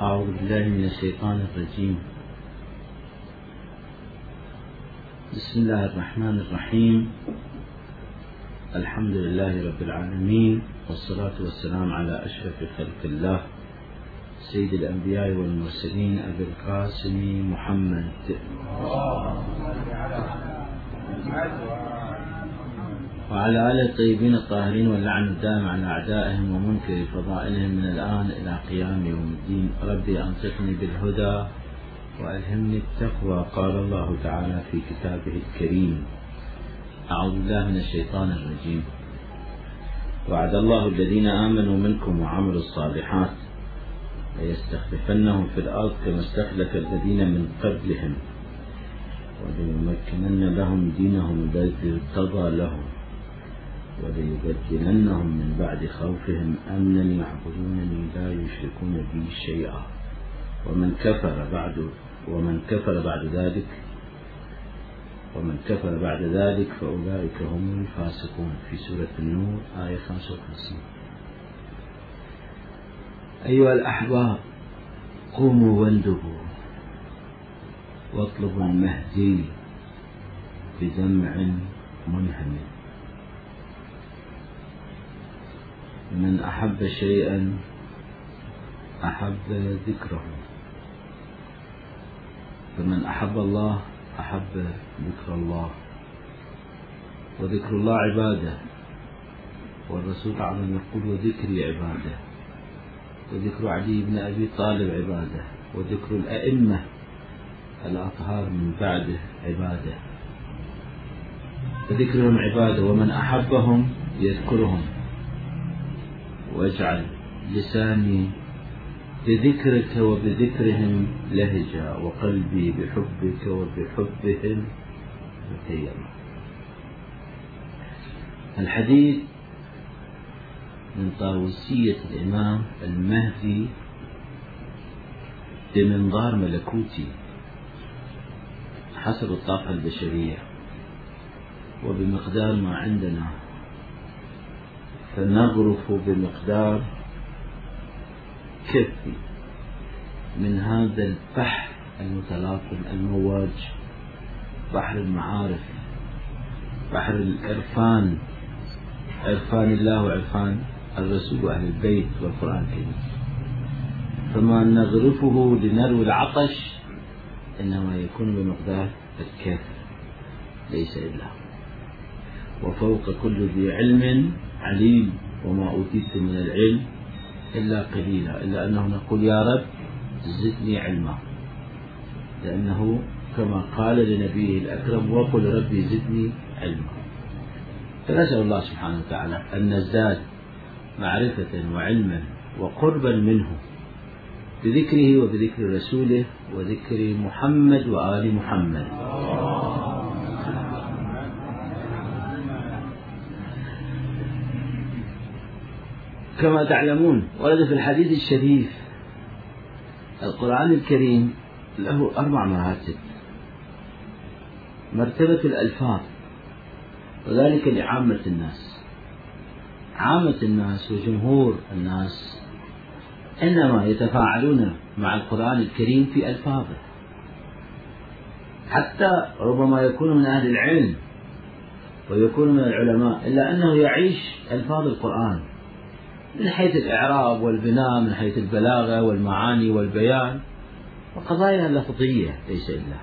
أعوذ بالله من الشيطان الرجيم. بسم الله الرحمن الرحيم. الحمد لله رب العالمين، والصلاة والسلام على أشرف خلق الله سيد الأنبياء والمرسلين أبي القاسم محمد وعلى آله الطيبين الطاهرين، واللعن الدائم على أعدائهم ومنكر فضائلهم من الآن إلى قيام يوم الدين. ربي أنصفني بالهدى وألهمني التقوى. قال الله تعالى في كتابه الكريم: أعوذ بالله من الشيطان الرجيم. وعد الله الذين آمنوا منكم وعملوا الصالحات ليستخلفنهم في الأرض كما استخلف الذين من قبلهم وليمكنن لهم دينهم الذي ارتضى لهم وليبدلنهم من بعد خوفهم أمنا يعبدونني لا يشركون بي شيئا ومن كفر بعد ذلك فأولئك هم الفاسقون. في سورة النور آية 55. أيها الأحباب، قوموا واندبوا واطلبوا المهدي بدمع منهمر. من أحب شيئا أحب ذكره، فمن أحب الله أحب ذكر الله، وذكر الله عبادة، والرسول عليه يقول: وذكري عبادة، وذكر علي بن أبي طالب عبادة، وذكر الأئمة الأطهار من بعده عبادة، فذكرهم عبادة. ومن أحبهم يذكرهم، واجعل لساني بذكرك وبذكرهم لهجا، وقلبي بحبك وبحبهم متيما. الحديث من طاووسية الإمام المهدي بمنظار ملكوتي حسب الطاقة البشرية وبمقدار ما عندنا، فنغرف بمقدار كفي من هذا البحر المتلاطم المواج، بحر المعارف، بحر العرفان، عرفان الله وعرفان الرسول وأهل البيت والقرآن الكريم. فما نغرفه لنروي العطش إنما يكون بمقدار الكف ليس إلا. وفوق كل ذي علم عليم، وما أوتيت من العلم إلا قليلا، إلا أنه نقول: يا رب زدني علما، لأنه كما قال لنبيه الأكرم: وقل ربي زدني علما. فنسأل الله سبحانه وتعالى أن نزداد معرفة وعلما وقربا منه بذكره وبذكر رسوله وذكر محمد وآل محمد. كما تعلمون، ورد في الحديث الشريف: القرآن الكريم له 4 مراتب. مرتبة الألفاظ، وذلك لعامة الناس. عامة الناس وجمهور الناس إنما يتفاعلون مع القرآن الكريم في ألفاظه، حتى ربما يكون من أهل العلم ويكون من العلماء، إلا أنه يعيش ألفاظ القرآن من حيث الإعراب والبناء، من حيث البلاغة والمعاني والبيان وقضايا لفظية ليس إلا،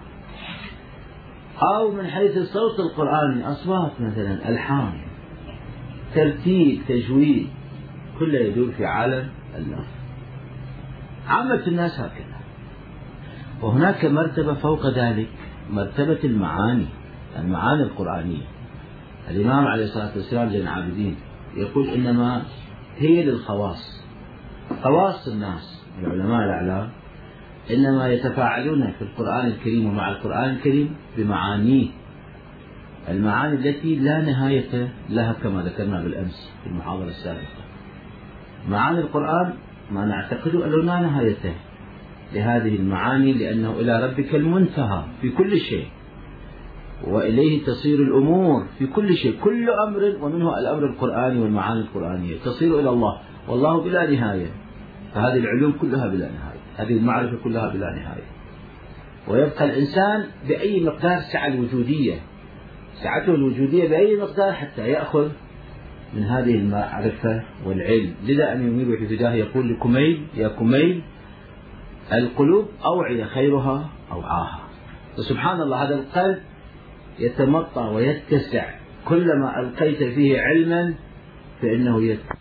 أو من حيث الصوت القرآني، أصوات مثلا، ألحان، ترتيب، تجويد، كله يدور في عالم اللفظ. عامة الناس هكذا. وهناك مرتبة فوق ذلك، مرتبة المعاني القرآنية. الإمام عليه الصلاة والسلام زين العابدين يقول: إنما هي للخواص، خواص الناس العلماء الأعلام إنما يتفاعلون في القرآن الكريم ومع القرآن الكريم بمعانيه، المعاني التي لا نهاية لها كما ذكرنا بالأمس في المحاضرة السابقة. معاني القرآن ما نعتقد أنه لا نهاية لهذه المعاني، لأنه إلى ربك المنتهى في كل شيء، وإليه تصير الأمور في كل شيء، كل أمر، ومنه الأمر القرآني والمعاني القرآنية تصير إلى الله، والله بلا نهاية. فهذه العلوم كلها بلا نهاية، هذه المعرفة كلها بلا نهاية. ويبقى الإنسان بأي مقدار سعة الوجودية، سعته الوجودية بأي مقدار حتى يأخذ من هذه المعرفة والعلم. لذا أن يميل في فداه يقول لكميل: يا كميل القلوب أوعية خيرها أوعاها. وسبحان الله هذا القلب يتمطى ويتسع كلما ألقيت فيه علما فإنه يتسع.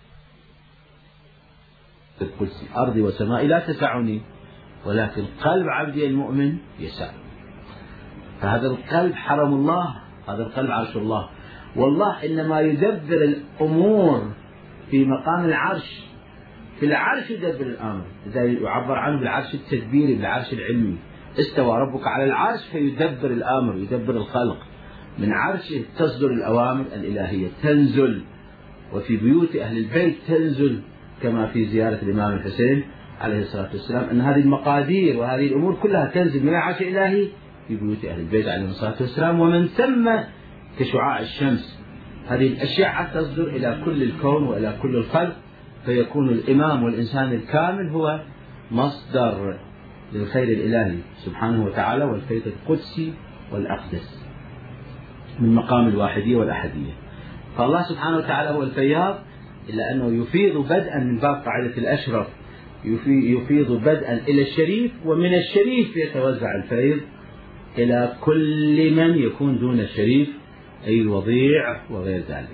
القدس أرضي وسمائي لا تسعني ولكن قلب عبدي المؤمن يسع. فهذا القلب حرم الله، هذا القلب عرش الله. والله إنما يدبر الأمور في مقام العرش، في العرش يدبر الأمر، إذا يعبر عنه بالعرش التدبيري، بالعرش العلمي. استوى ربك على العرش فيدبر الأمر، يدبر الخلق. من عرشه تصدر الأوامر الإلهية، تنزل، وفي بيوت أهل البيت تنزل، كما في زيارة الإمام الحسين عليه الصلاة والسلام أن هذه المقادير وهذه الأمور كلها تنزل من العرش الإلهي في بيوت أهل البيت عليه الصلاة والسلام. ومن ثم كشعاع الشمس هذه الأشعة تصدر إلى كل الكون وإلى كل الخلق، فيكون الإمام والإنسان الكامل هو مصدر للخير الإلهي سبحانه وتعالى والفيض القدسي والأقدس من مقام الواحدية والأحدية. فالله سبحانه وتعالى هو الفياض، إلا أنه يفيض بدءا من باب قاعدة الأشرف، يفيض بدءا إلى الشريف، ومن الشريف يتوزع الفيض إلى كل من يكون دون الشريف أي الوضيع وغير ذلك.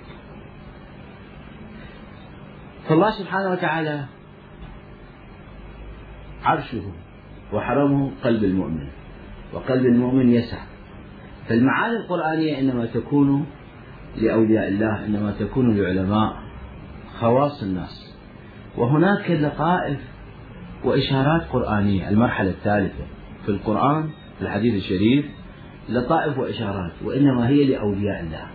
فالله سبحانه وتعالى عرشه وحرمه قلب المؤمن، وقلب المؤمن يسع. فالمعاني القرآنية إنما تكون لأولياء الله، إنما تكون لعلماء خواص الناس. وهناك لطائف وإشارات قرآنية، المرحلة الثالثة في القرآن في الحديث الشريف لطائف وإشارات، وإنما هي لأولياء الله،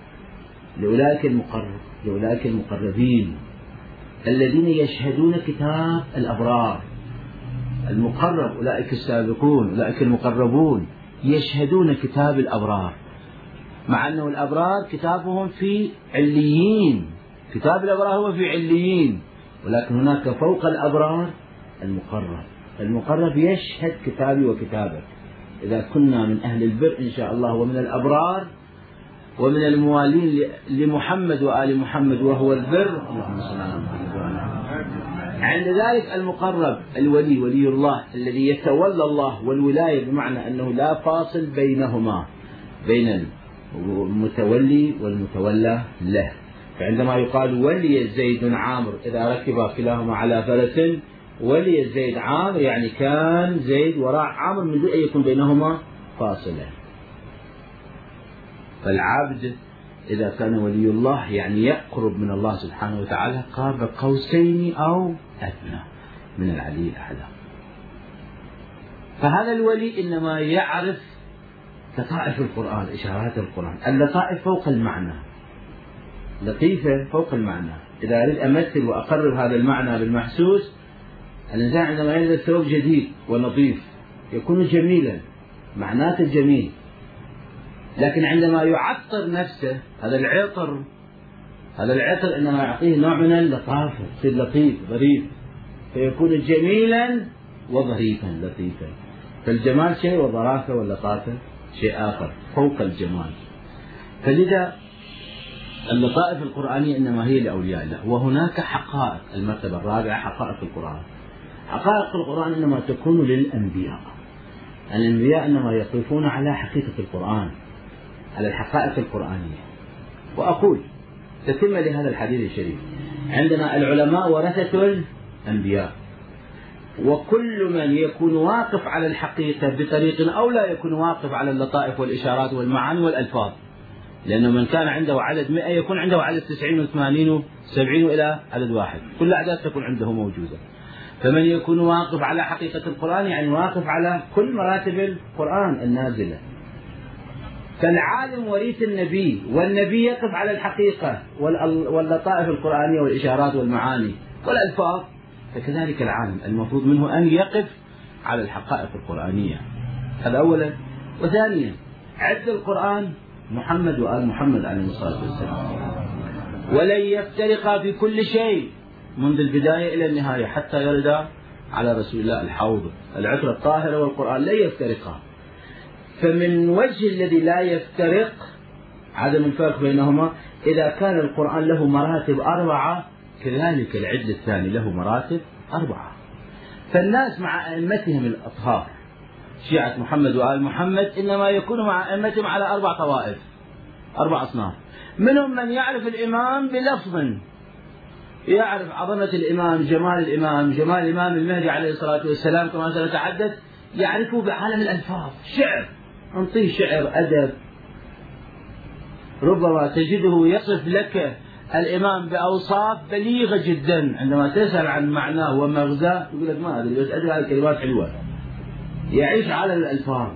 لأولئك المقربين الذين يشهدون كتاب الأبرار. المقرب أولئك السابقون، أولئك المقربون يشهدون كتاب الأبرار، مع أنه الأبرار كتابهم في عليين، كتاب الأبرار هو في عليين، ولكن هناك فوق الأبرار المقرب يشهد كتابي وكتابك. إذا كنا من أهل البر إن شاء الله ومن الأبرار ومن الموالين لمحمد وآل محمد وهو البر، اللهم صل على محمد وآل محمد. عند ذلك المقرب الولي، ولي الله الذي يتولى الله، والولاية بمعنى أنه لا فاصل بينهما، بين المتولي والمتولى له. فعندما يقال ولي زيد عامر إذا ركب كلاهما على فرس، ولي زيد عامر يعني كان زيد وراء عامر من دون أن يكون بينهما فاصلة. فالعبد إذا كان ولي الله يعني يقرب من الله سبحانه وتعالى قاب قوسين أو أدنى من العلي الأعلى. فهذا الولي إنما يعرف لطائف القرآن، إشارات القرآن، اللطائف فوق المعنى، لطيفة فوق المعنى. إذا أريد أمثل وأقرب هذا المعنى بالمحسوس، الإنسان عندما يلبس ثوب جديد ونظيف يكون جميلا، معناته جميل، لكن عندما يعطر نفسه هذا العطر إنما يعطيه نوع من اللطافة، يصير لطيف ظريف، فيكون جميلا وظريفا لطيفا. فالجمال شيء والظرافة واللطافة شيء آخر فوق الجمال. فلذا اللطائف القرآنية إنما هي لأولياء الله. وهناك حقائق، المرتبة الرابعة حقائق القرآن. حقائق القرآن إنما تكون للأنبياء. الأنبياء إنما يقفون على حقيقة القرآن، على الحقائق القرآنية. وأقول تتم لهذا الحديث الشريف، عندنا العلماء ورثة الأنبياء، وكل من يكون واقف على الحقيقة بطريق أو لا يكون واقف على اللطائف والإشارات والمعاني والألفاظ، لأنه من كان عنده عدد 100 يكون عنده عدد 90 و80 و70 إلى عدد واحد، كل الأعداد تكون عنده موجودة. فمن يكون واقف على حقيقة القرآن يعني واقف على كل مراتب القرآن النازلة. فالعالم وريث النبي، والنبي يقف على الحقيقة واللطائف القرآنية والإشارات والمعاني والألفاظ، فكذلك العالم المفروض منه أن يقف على الحقائق القرآنية. هذا أولا. وثانيا عد القرآن محمد وآل محمد عليه الصلاة والسلام، ولن يفترقا في كل شيء، منذ البداية إلى النهاية حتى يرد على رسول الله الحوض. العترة الطاهرة والقرآن لا يفترقان. فمن وجه الذي لا يفترق عدم الفرق بينهما إذا كان القرآن له مراتب 4 كذلك العدل الثاني له مراتب 4. فالناس مع أئمتهم الأطهار شيعة محمد وآل محمد إنما يكون مع أئمتهم على 4 طوائف 4 أصناف. منهم من يعرف الإمام بلفظ، يعرف عظمة الإمام، جمال الإمام المهدي عليه الصلاة والسلام كما سنتحدث، يعرفه بعالم الألفاظ، شعر، أنطيه شعر أدب، ربما تجده يصف لك الإمام بأوصاف بليغة جدا، عندما تسأل عن معناه ومغزاه يقول لك ما أدري بس أدري هذه الكلمات حلوة، يعيش على الألفاظ.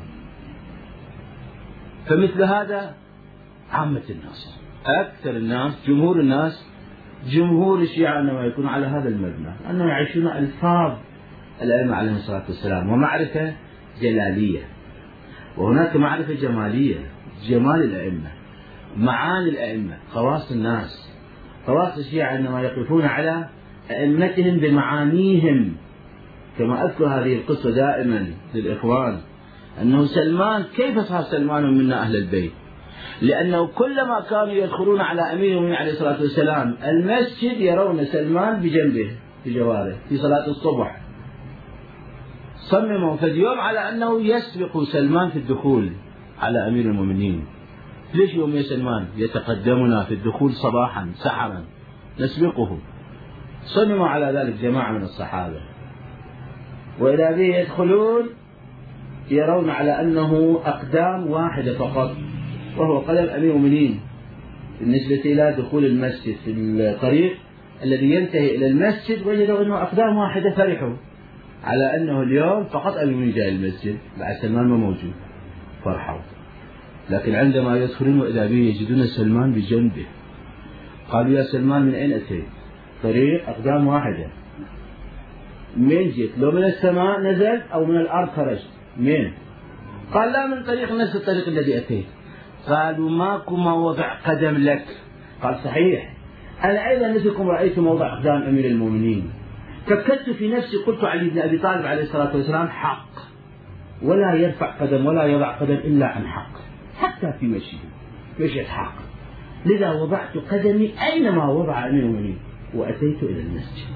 فمثل هذا عامة الناس، أكثر الناس، جمهور الشيعة إنما يكون على هذا المبنى، أنهم يعيشون ألفاظ الأئمة عليهم الصلاة والسلام، ومعرفة جلالية، وهناك معرفة جمالية، جمال الأئمة، معاني الأئمة، خواص الناس. خواص الشيعة إنما يقفون على أئمتهم بمعانيهم، كما أذكر هذه القصة دائما للإخوان، أنه سلمان كيف صار سلمان منا أهل البيت؟ لأنه كلما كانوا يدخلون على أمير المؤمنين عليه الصلاة والسلام المسجد يرون سلمان بجنبه بجواره في صلاة الصبح. صمموا في اليوم على أنه يسبق سلمان في الدخول على أمير المؤمنين. ليش يوم يا سلمان يتقدمنا في الدخول صباحا سحرا نسبقه؟ صمموا على ذلك جماعة من الصحابة، وإذا به يدخلون يرون على أنه أقدام واحدة فقط، وهو قدم أمير المؤمنين بالنسبة إلى دخول المسجد. في الطريق الذي ينتهي إلى المسجد وجدوا أنه أقدام واحدة، فرحوا على أنه اليوم فقط أمير المؤمنين جاء المسجد بعد سلمان ما موجود، فرحوا. لكن عندما يدخلون وإذا به يجدون سلمان بجنبه، قالوا يا سلمان من أين أتيت؟ طريق أقدام واحدة، من جئت؟ لو من السماء نزلت أو من الأرض خرجت؟ من؟ قال لا، من طريق نفس الطريق الذي أتيت. قالوا ماكو موضع قدم لك. قال صحيح، أنا أيضا مثلكم رأيت موضع أقدام أمير المؤمنين، فكرت في نفسي قلت علي بن أبي طالب عليه الصلاة والسلام حق، ولا يرفع قدم ولا يضع قدم إلا عن حق، حتى في مشيئة حق، لذا وضعت قدمي أينما وضع أمير المؤمنين وأتيت إلى المسجد.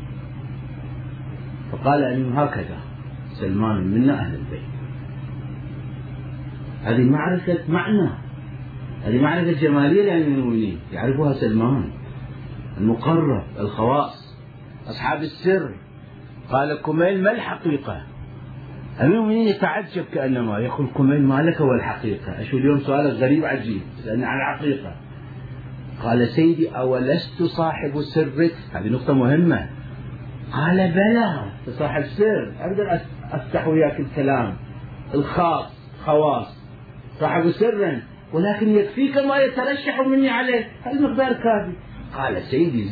فقال أمير هكذا سلمان منا أهل البيت. هذه معرفة معنى، هذه معرفة جمالية لأمير المؤمنين يعرفها سلمان، المقرب، الخواص، أصحاب السر. قال كميل ما الحقيقة؟ أمير المؤمنين يتعجب كأنما يقول كميل ما لك والحقيقة؟ أشوف اليوم سؤالك غريب عجيب، سألني عن الحقيقة. قال سيدي أولست صاحب سرك؟ هذه نقطة مهمة. قال بلى صاحب سر، أقدر أفتح وياك الكلام الخاص، خواص صاحب سر، ولكن يكفيك ما يترشح مني عليه، المقدار كافي. قال سيدي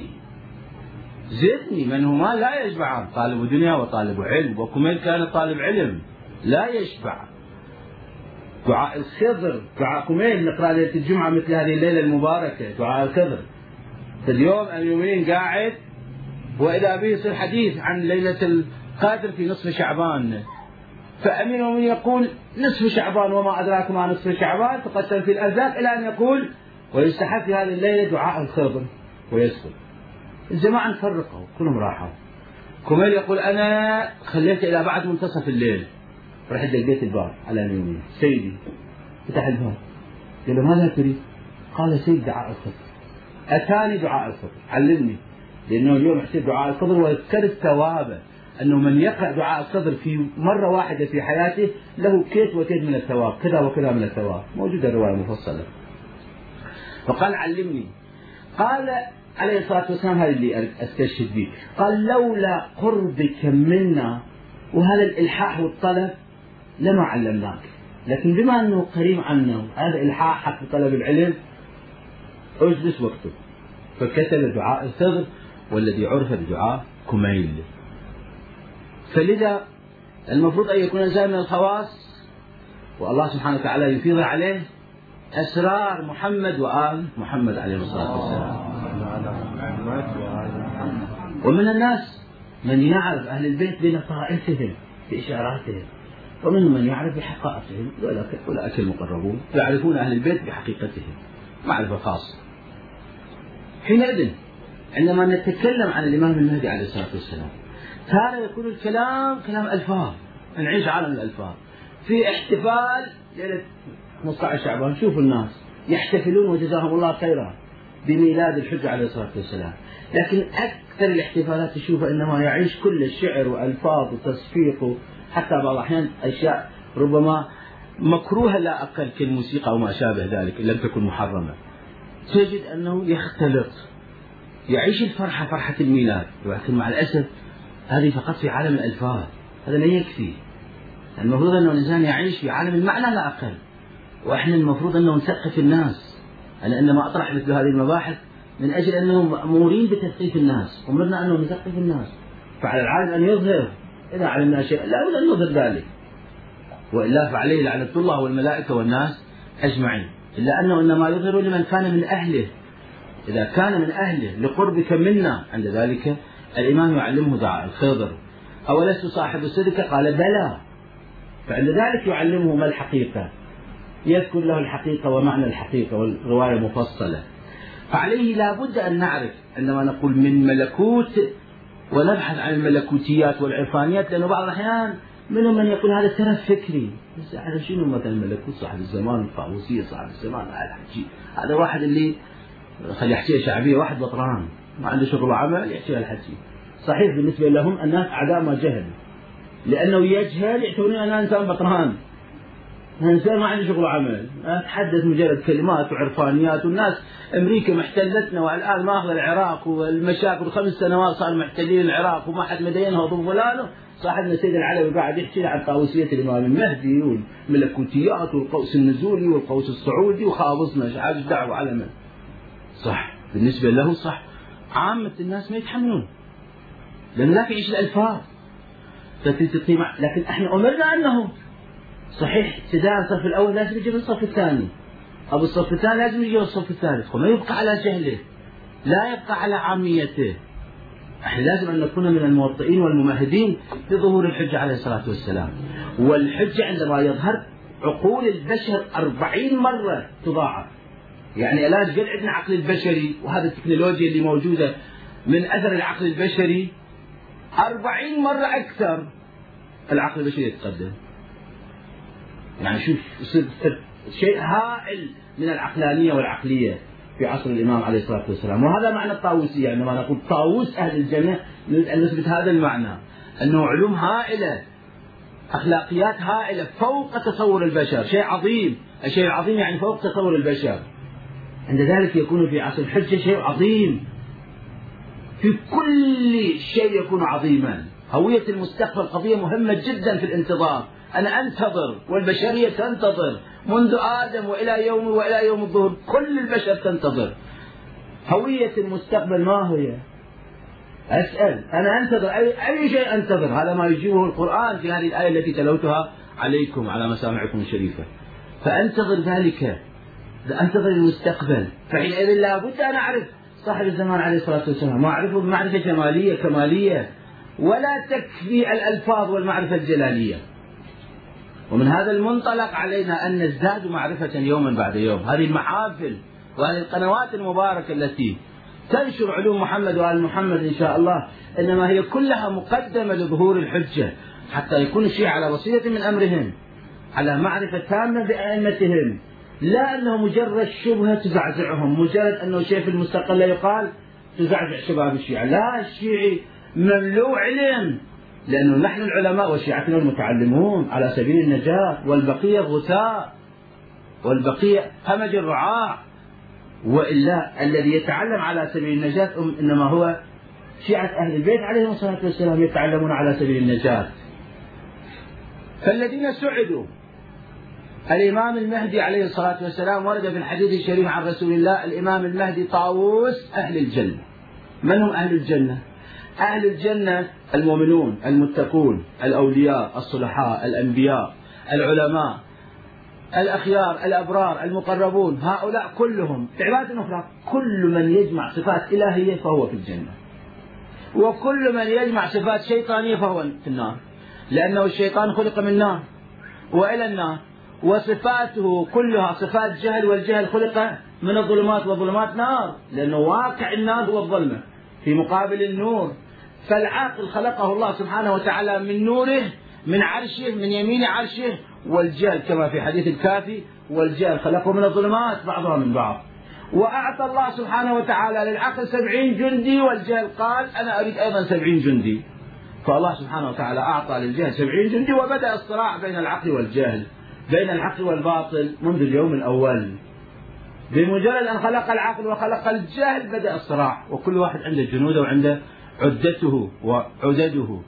زدني، من هما لا يشبعان، طالب دنيا وطالب علم، وكميل كان طالب علم لا يشبع. دعاء الخضر، دعاء كميل نقرأ ليلة الجمعة مثل هذه الليلة المباركة، دعاء الخضر. فاليوم أمير المؤمنين قاعد وإذا به يصير حديث عن ليلة القدر في نصف شعبان، فأمير المؤمنين يقول نصف شعبان وما أدراك ما نصف شعبان، تقسم في الأرزاق، إلى أن يقول ويستحب في هذه الليلة دعاء الخضر ويسكت. الجماعة فرقوا كلهم راحوا. كميل يقول أنا خليت إلى بعد منتصف الليل، رحت دقيت الباب على أمير المؤمنين، سيدي فتح الباب، قال له ماذا تريد؟ قال سيد دعاء الخضر. أتاني دعاء الخضر علمني، لأنه اليوم يحسب دعاء الخضر وذكرت ثوابه، أنه من يقرأ دعاء الخضر في مرة واحدة في حياته له كيت وكيت من الثواب، كذا وكذا من الثواب، موجودة الرواية مفصلة. فقال علمني. قال عليه الصلاة والسلام هذا اللي أستشهد به، قال لولا قربك منا وهذا الإلحاح والطلب لما علمناك، لكن بما أنه قريب عنا هذا إلحاح حق طلب العلم اجلس واكتب. فكتب دعاء الخضر والذي عرف بدعاء كميل. فلذا المفروض أن يكون الإنسان من الخواص، والله سبحانه وتعالى يفيض عليه أسرار محمد وآل محمد عليه الصلاة والسلام. ومن الناس من يعرف أهل البيت بنصائحهم بإشاراتهم، ومنهم من يعرف بحقائقهم، أولئك المقربون يعرفون أهل البيت بحقيقتهم معرفة خاصة. حينئذ عندما نتكلم عن الإمام المهدي عليه الصلاة والسلام تارة يكون الكلام كلام ألفاظ، نعيش عالم الألفاظ. في احتفال ليلة 15 شعبان، شوفوا الناس يحتفلون وجزاهم الله خيرا بميلاد الحجة عليه الصلاة والسلام، لكن أكثر الاحتفالات تشوفها إنما يعيش كل الشعر وألفاظ وتصفيق، حتى بعض الأحيان أشياء ربما مكروهة لا أقل كالموسيقى وما شابه ذلك إن لم تكن محرمة، تجد أنه يختلط، يعيش الفرحة فرحة الميلاد، ولكن مع الأسف هذه فقط في عالم الألفاظ، هذا لا يكفي. المفروض أنه الإنسان يعيش في عالم المعنى لا أقل، وإحنا المفروض أنه نثقف الناس. أنا إنما أطرح مثل هذه المباحث من أجل أنهم مأمورين بتثقيف الناس، أمرنا أنه نثقف الناس، فعلى العالم أن يظهر، إذا علمنا شيئا لا بد أن نظهر ذلك، وإلا فعليه لعنة الله والملائكة والناس أجمعين، إلا أنه إنما يظهر لمن كان من أهله. إذا كان من أهله لقربك منا، عند ذلك الإمام يعلمه دعاء الخضر: أولست صاحب الصدق؟ قال بلى. فعند ذلك يعلمه ما الحقيقة، يذكر له الحقيقة ومعنى الحقيقة والرواية مفصلة. فعليه لا بد أن نعرف عندما نقول من ملكوت ونبحث عن الملكوتيات والعرفانيات، لأنه بعض الأحيان منهم من يقول هذا ترف فكري، بس أعرف شنو مثلا ملكوت صاحب الزمان، الطاووسية صاحب الزمان، هذا واحد اللي خلي يحكي شعبية، واحد بطران ما عنده شغل وعمل يحكي الحكي. صحيح بالنسبة لهم الناس أعداء ما جهل، لأنه يجهل يعتبرون أنه إنسان بطران، إنسان ما عنده شغل وعمل، أتحدث مجرد كلمات وعرفانيات. والناس أمريكا محتلتنا والآن ماخذ العراق والمشاكل، 5 سنوات صار محتلين العراق وما حد مدينها وضم فلانه. صاحبنا سيد العلوي قاعد يحكي عن طاووسية الإمام المهدي والملكوتيات والقوس النزولي والقوس الصعودي وخابصنا ايش دعوة على من؟ صح بالنسبة له صح، عامة الناس ما يتحملون لأن لا يعيش الألفاظ، لكن احنا أمرنا أنه صحيح ابتداء الصف الأول لازم يجي الصف الثاني، أو الصف الثاني لازم يجي الصف الثالث، وما يبقى على جهله، لا يبقى على عاميته. احنا لازم أن نكون من الموطئين والممهدين لظهور الحجة عليه الصلاة والسلام. والحجة عندما يظهر عقول البشر 40 مرة تضاعف، يعني الآن قد عندنا عقل البشري وهذا التكنولوجيا اللي موجودة من أثر العقل البشري 40 مرة أكثر العقل البشري يتقدم. يعني شوف شيء هائل من العقلانية والعقلية في عصر الإمام عليه الصلاة والسلام. وهذا معنى الطاووسية، عندما نقول طاووس أهل الجنة نثبت هذا المعنى، أنه علوم هائلة، أخلاقيات هائلة فوق تصور البشر، شيء عظيم. الشيء العظيم يعني فوق تصور البشر. عند ذلك يكون في عصر الحجة شيء عظيم، في كل شيء يكون عظيما. هوية المستقبل قضية مهمة جدا في الانتظار، أنا أنتظر والبشرية تنتظر منذ آدم وإلى يوم الظهور، كل البشر تنتظر. هوية المستقبل ما هي؟ أسأل، أنا أنتظر أي شيء أنتظر، هذا ما يجيبه القرآن في هذه الآية التي تلوتها عليكم على مسامعكم الشريفة. فأنتظر ذلك، أنتظر المستقبل. فحينئذ لا بد أن أعرف صاحب الزمان عليه الصلاة والسلام، ما أعرفه بمعرفة جمالية كمالية، ولا تكفي الألفاظ والمعرفة الجلالية. ومن هذا المنطلق علينا أن نزداد معرفة يوما بعد يوم. هذه المحافل وهذه القنوات المباركة التي تنشر علوم محمد وآل محمد إن شاء الله، إنما هي كلها مقدمة لظهور الحجة، حتى يكون الشيعة على بصيرة من أمرهم، على معرفة تامة بأئمتهم، لا أنه مجرد شبهة تزعزعهم، مجرد أنه شيء في المستقل لا يقال تزعزع شباب الشيعة. لا، الشيعي مملوء علم، لأنه نحن العلماء وشيعتنا المتعلمون على سبيل النجاة، والبقية غثاء، والبقية همج الرعاع. وإلا الذي يتعلم على سبيل النجاة إنما هو شيعة أهل البيت عليهم الصلاة والسلام، يتعلمون على سبيل النجاة. فالذين سعدوا الإمام المهدي عليه الصلاة والسلام، ورد في الحديث الشريف عن رسول الله: الإمام المهدي طاووس أهل الجنة. من هم أهل الجنة؟ أهل الجنة المؤمنون المتقون الأولياء الصلحاء الأنبياء العلماء الأخيار الأبرار المقربون، هؤلاء كلهم بعبارة أخرى كل من يجمع صفات إلهية فهو في الجنة. وكل من يجمع صفات شيطانية فهو في النار، لأنه الشيطان خلق من نار وإلى النار، وصفاته كلها صفات جهل، والجهل خلق من الظلمات، والظلمات نار، لأنه واقع النار هو الظلمة في مقابل النور. فالعاقل خلقه الله سبحانه وتعالى من نوره، من عرشه، من يمين عرشه، والجهل كما في حديث الكافي: والجهل خلقه من الظلمات بعضها من بعض. وأعطى الله سبحانه وتعالى للعقل 70 جندي، والجهل قال: أنا أريد أيضا 70 جندي. فالله سبحانه وتعالى أعطى للجهل 70 جندي، وبدأ الصراع بين العقل والجهل، بين الحق والباطل منذ اليوم الأول. بمجرد أن خلق العقل وخلق الجهل بدأ الصراع، وكل واحد عنده جنوده وعنده عدته وعدده،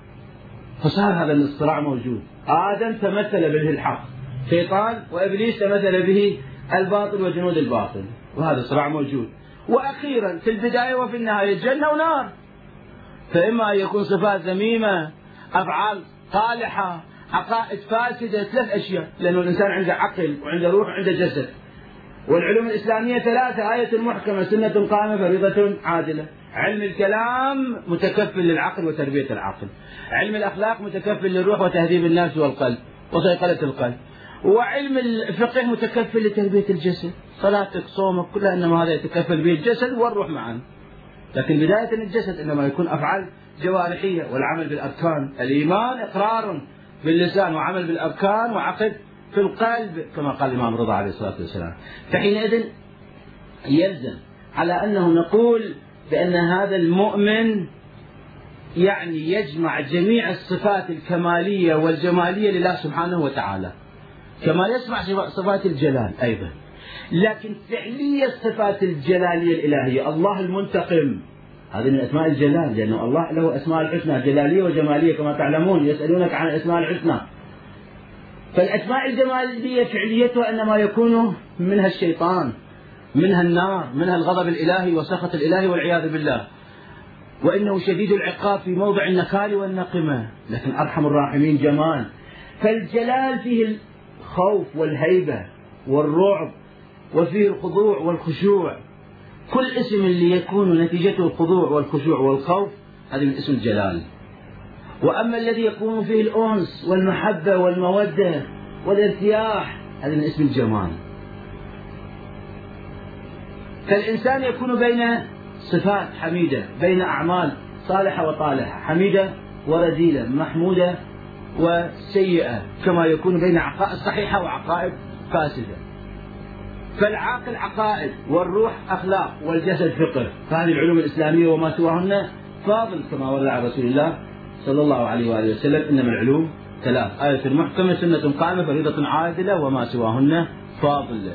فصار هذا الصراع موجود. آدم تمثل به الحق، شيطان وإبليس تمثل به الباطل وجنود الباطل، وهذا الصراع موجود. وأخيرا في البداية وفي النهاية جنة ونار، فإما أن يكون صفات ذميمة، أفعال صالحة، عقائد فاسدة، 3 أشياء، لأنه الإنسان عنده عقل وعنده روح وعنده جسد. والعلوم الإسلامية 3: آية محكمة، سنة قائمة، فريضة عادلة. علم الكلام متكفل للعقل وتربية العقل، علم الأخلاق متكفل للروح وتهذيب النفس والقلب وصيقلة القلب، وعلم الفقه متكفل لتربية الجسد، صلاتك صومك كلها إنما هذا يتكفل به الجسد والروح معا. لكن بداية الجسد إنما يكون أفعال جوارحية، والعمل بالأركان. الإيمان إقرار باللسان وعمل بالأركان وعقد في القلب، كما قال الإمام رضا عليه الصلاة والسلام. فحينئذ يلزم على أنه نقول بأن هذا المؤمن يعني يجمع جميع الصفات الكمالية والجمالية لله سبحانه وتعالى، كما يسمع صفات الجلال أيضا. لكن فعلية صفات الجلالية الإلهية، الله المنتقم، هذه من أسماء الجلال، لأن الله له أسماء الحسنى جلالية وجمالية كما تعلمون، يسألونك عن الأسماء الحسنى. فالأسماء الجمالية فعليتها إنما يكون منها الشيطان، منها النار، منها الغضب الإلهي وسخط الإلهي والعياذ بالله، وإنه شديد العقاب في موضع النكال والنقمة، لكن أرحم الراحمين جمال. فالجلال فيه الخوف والهيبة والرعب، وفيه الخضوع والخشوع. كل اسم اللي يكون نتيجته الخضوع والخشوع والخوف هذا من اسم الجلال. وأما الذي يكون فيه الأنس والمحبة والمودة والارتياح هذا من اسم الجمال. فالإنسان يكون بين صفات حميدة، بين أعمال صالحة وطالحة، حميدة ورذيلة، محمودة وسيئة، كما يكون بين عقائد صحيحة وعقائد فاسدة. فالعاقل عقائد، والروح أخلاق، والجسد فقه. فهذه العلوم الإسلامية وما سواهن فاضل، كما ورد عن رسول الله صلى الله عليه وآله وسلم: إنما العلوم 3: آية محكمة، سنة قائمة، فريضة عادلة، وما سواهن فاضل.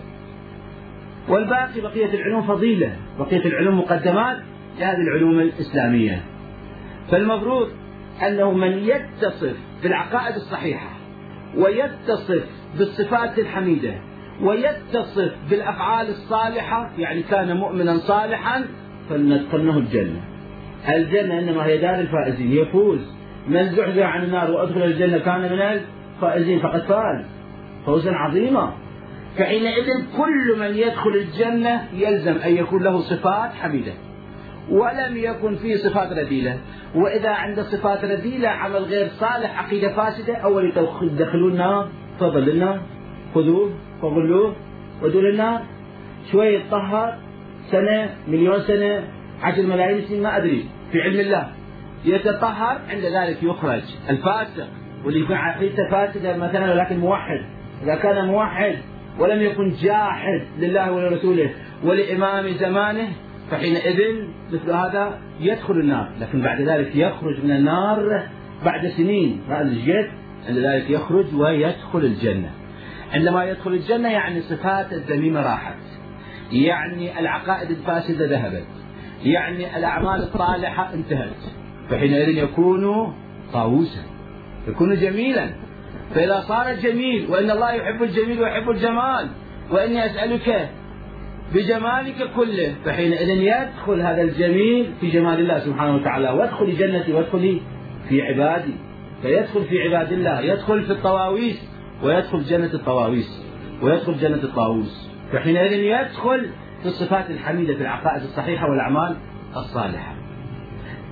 والباقي بقية العلوم فضيلة، بقية العلوم مقدمات لهذه العلوم الإسلامية. فالمفروض أنه من يتصف بالعقائد الصحيحة، ويتصف بالصفات الحميدة، ويتصف بالأفعال الصالحة، يعني كان مؤمنا صالحا، فلندخلنه الجنة. الجنة إنما هي دار الفائزين، يفوز من زحزح عن النار وأدخل الجنة كان من الفائزين، فقد فاز فوزا عظيما. فحينئذ كل من يدخل الجنة يلزم أن يكون له صفات حميدة، ولم يكن فيه صفات رذيلة. وإذا عند صفات رذيلة، عمل غير صالح، عقيدة فاسدة، أول يدخلون النار، فضل النار، خذوه فغلوه ودول النار، شوية يتطهر، سنة، مليون سنة، 10 ملايين سنة، ما أدري، في علم الله يتطهر، عند ذلك يخرج. الفاسق واللي يكون عقيدته فاسدة مثلا ولكن موحد، إذا كان موحد ولم يكن جاحد لله ولرسوله ولإمام زمانه، فحينئذ مثل هذا يدخل النار، لكن بعد ذلك يخرج من النار بعد سنين، بعد الجد، عند ذلك يخرج ويدخل الجنة. عندما يدخل الجنة يعني صفات الذميمة راحت، يعني العقائد الفاسدة ذهبت، يعني الأعمال الصالحة انتهت، فحينئذ يكون طاووسا، يكون جميلا. فإذا صار جميل، وإن الله يحب الجميل ويحب الجمال، وإني أسألك بجمالك كله، فحينئذ يدخل هذا الجميل في جمال الله سبحانه وتعالى. وادخلي جنتي وادخلي في عبادي، فيدخل في عباد الله، يدخل في الطواويس، ويدخل جنة الطواويس، ويدخل جنة الطاووس. فحينئذ يدخل في الصفات الحميدة، في العقائد الصحيحة والأعمال الصالحة.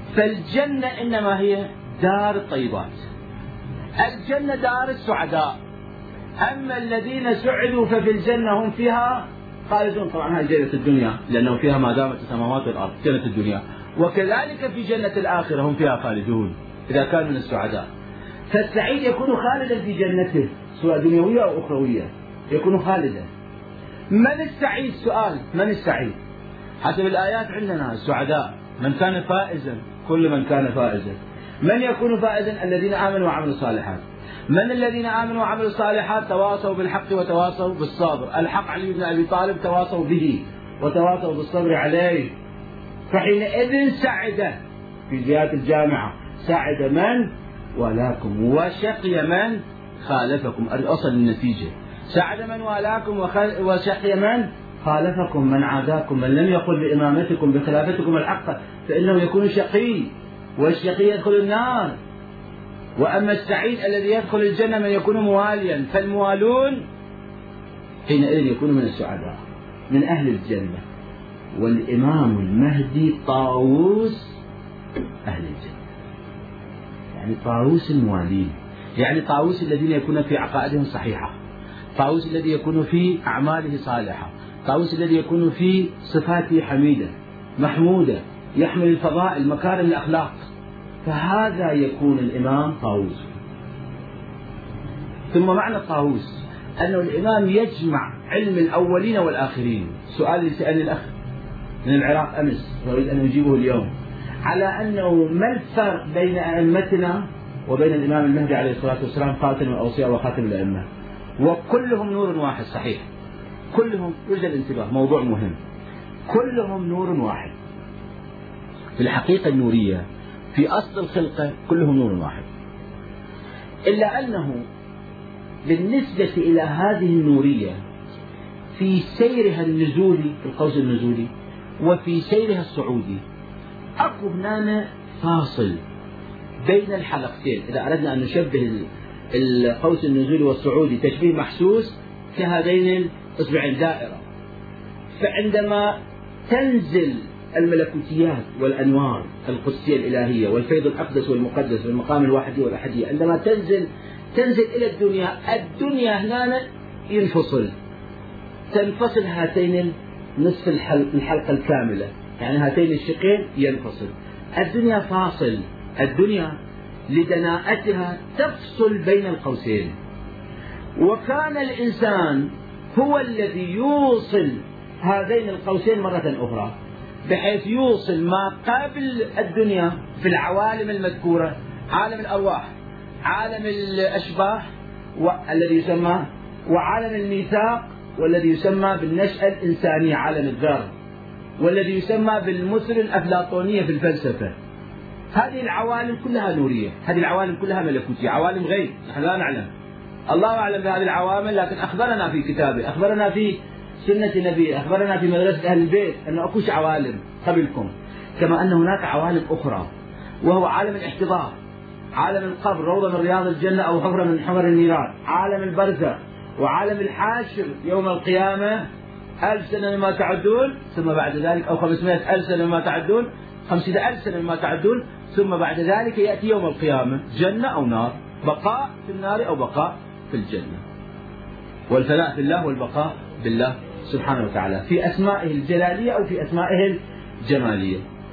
فالجنة إنما هي دار الطيبات، الجنة دار السعداء. أما الذين سعدوا ففي الجنة هم فيها خالدون. طبعا هذه جنة الدنيا لأنه فيها ما دامت السماوات والأرض، جنة الدنيا. وكذلك في جنة الآخرة هم فيها خالدون إذا كانوا من السعداء. فالسعيد يكون خالدا في جنته سواء دنيوية أو أخروية، يكون خالدا. من السعيد؟ سؤال، من السعيد؟ حسب الآيات عندنا السعداء من كان فائزا، كل من كان فائزا. من يكون فائزا؟ الذين آمنوا وعملوا الصالحات. من الذين آمنوا وعملوا الصالحات؟ تواصوا بالحق وتواصوا بالصبر. الحق علي بن أبي طالب تواصوا به وتواصوا بالصبر عليه. فحينئذ سعد في زيادة الجامعة، سعد من والاكم وشقي من خالفكم. أصل النتيجة سعد من والاكم وشقي من خالفكم، من عاداكم، من لم يقل بإمامتكم بخلافتكم الحق فإنه يكون شقي، والشقي يدخل النار. وأما السعيد الذي يدخل الجنة من يكون مواليا، فالموالون حينئذ يكون من السعداء من أهل الجنة. والإمام المهدي طاووس أهل الجنة، يعني طاووس الموالين، يعني طاووس الذين يكون في عقائدهم صحيحة، طاووس الذي يكون في أعماله صالحة، طاووس الذي يكون في صفاته حميدة محمودة، يحمل الفضائل مكارم الأخلاق. فهذا يكون الإمام طاووس. ثم معنى الطاووس أنه الإمام يجمع علم الأولين والآخرين. سؤال اللي سألني الأخ من العراق أمس وأريد أن أجيبه اليوم، على أنه ما الفرق بين أئمتنا وبين الإمام المهدي عليه الصلاة والسلام خاتم الأوصياء وخاتم الأئمة؟ وكلهم نور واحد. صحيح كلهم، يرجى الانتباه، موضوع مهم، كلهم نور واحد. في الحقيقة النورية في أصل الخلقة كلهم نور واحد، إلا أنه بالنسبة إلى هذه النورية في سيرها النزولي في القوس النزولي وفي سيرها الصعودي أكو هنا فاصل بين الحلقتين. إذا أردنا أن نشبه القوس النزولي والصعودي تشبيه محسوس كهذين الإصبعين دائرة، فعندما تنزل الملكوتيات والأنوار القدسية الإلهية والفيض الأقدس والمقدس والمقام الواحدي والأحدية، عندما تنزل إلى الدنيا هنا تنفصل هاتين نصف الحلقة الكاملة، يعني هاتين الشقين ينفصل. الدنيا فاصل، الدنيا لدناءتها تفصل بين القوسين. وكان الإنسان هو الذي يوصل هذين القوسين مرة أخرى، بحيث يوصل ما قبل الدنيا في العوالم المذكورة، عالم الأرواح، عالم الأشباح الذي يسمى، وعالم الميثاق والذي يسمى بالنشأة الإنسانية عالم الذر، والذي يسمى بالمثل الأفلاطونية في الفلسفة. هذه العوالم كلها نورية، هذه العوالم كلها ملكوتية، عوالم غيب نحن لا نعلم، الله أعلم بهذه العوامل، لكن أخبرنا في كتابه، أخبرنا في سنة نبيه، أخبرنا في مدرسة أهل البيت أنه أكوش عوالم قبلكم. كما أن هناك عوالم أخرى، وهو عالم الاحتضار، عالم القبر روضة من رياض الجنة أو حفرة من حفر النيران، عالم البرزخ، وعالم الحاشر يوم القيامة 1000 سنة مما تعدون، ثم بعد ذلك أو 500,000 سنة مما تعدون، 50,000 سنة مما تعدون، ثم بعد ذلك يأتي يوم القيامة جنة أو نار، بقاء في النار أو بقاء في الجنة، والفناء في الله والبقاء بالله سبحانه وتعالى في أسمائه الجلالية أو في أسمائه الجمالية.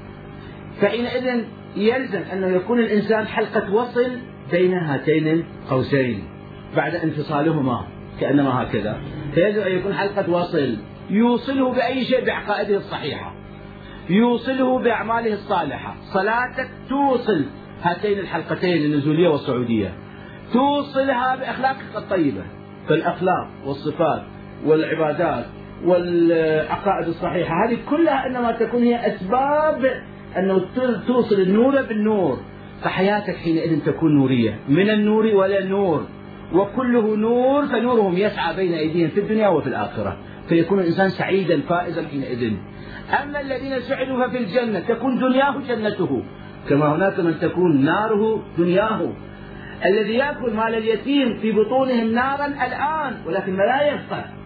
فحينئذ يلزم أنه يكون الإنسان حلقة وصل بين هاتين القوسين بعد انفصالهما كأنما هكذا، فيجب أن يكون حلقة وصل يوصله بأي شيء، بعقائده الصحيحة، يوصله بأعماله الصالحة. صلاتك توصل هاتين الحلقتين النزولية والصعودية، توصلها بأخلاقك الطيبة، فالأخلاق والصفات والعبادات والعقائد الصحيحة هذه كلها إنما تكون هي أسباب أنه توصل النور بالنور. فحياتك حينئذ تكون نورية، من النور ولا النور، وكله نور، فنورهم يسعى بين أيديهم في الدنيا وفي الآخرة، فيكون الإنسان سعيدا فائزا حينئذ. أما الذين سعدوا ففي الجنة تكون دنياه جنته، كما هناك من تكون ناره دنياه. الذي يأكل مال اليتيم في بطونهم نارا الآن ولكن لا يفقه،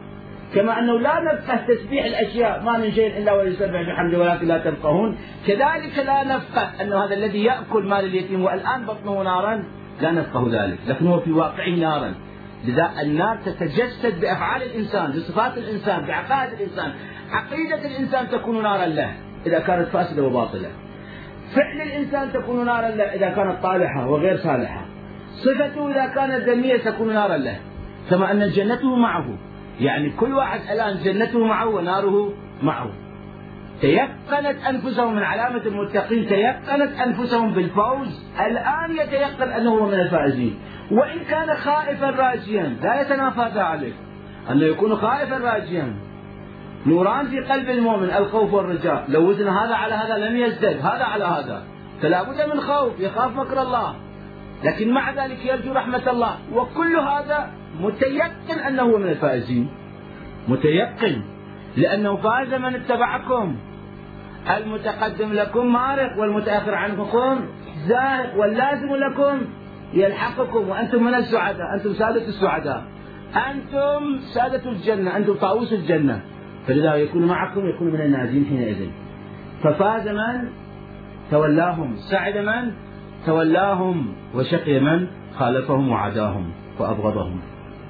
كما أنه لا نفقه تسبيح الأشياء، ما من شيء إلا ويسبح بحمده ولكن لا تفقهون، كذلك لا نفقه أن هذا الذي يأكل مال اليتيم والآن بطنه نارا لا نفقه ذلك، لكن هو في واقعه نارا. لذا النار تتجسد بأفعال الإنسان، بصفات الإنسان، بعقائد الإنسان. عقيدة الإنسان تكون نارا له إذا كانت فاسدة وباطلة، فعل الإنسان تكون نارا له إذا كانت طالحة وغير صالحة، صفته إذا كانت ذمية تكون نارا له، كما أن جنته معه. يعني كل واحد الآن جنته معه وناره معه. تيقنت أنفسهم، من علامة المتقين تيقنت أنفسهم بالفوز، الآن يتيقن أنه من الفائزين، وإن كان خائفا راجيا. لا يتنافى ذلك أنه يكون خائفا راجيا. نوران في قلب المؤمن، الخوف والرجاء، لو وزن هذا على هذا لم يزدد هذا على هذا، فلا بد من خوف، يخاف مكر الله، لكن مع ذلك يرجو رحمة الله، وكل هذا متيقن أنه من الفائزين. متيقن لأنه فاز من اتبعكم. المتقدم لكم مارق والمتأخر عنكم زاهق، واللازم لكم يلحقكم، وأنتم من السعداء، أنتم سادة السعداء، أنتم سادة الجنة، أنتم طاووس الجنة، فلذا يكون معكم، يكون من الناجين حينئذ. ففاز من تولاهم، سعد من تولاهم، وشقي من خالفهم وعداهم وأبغضهم.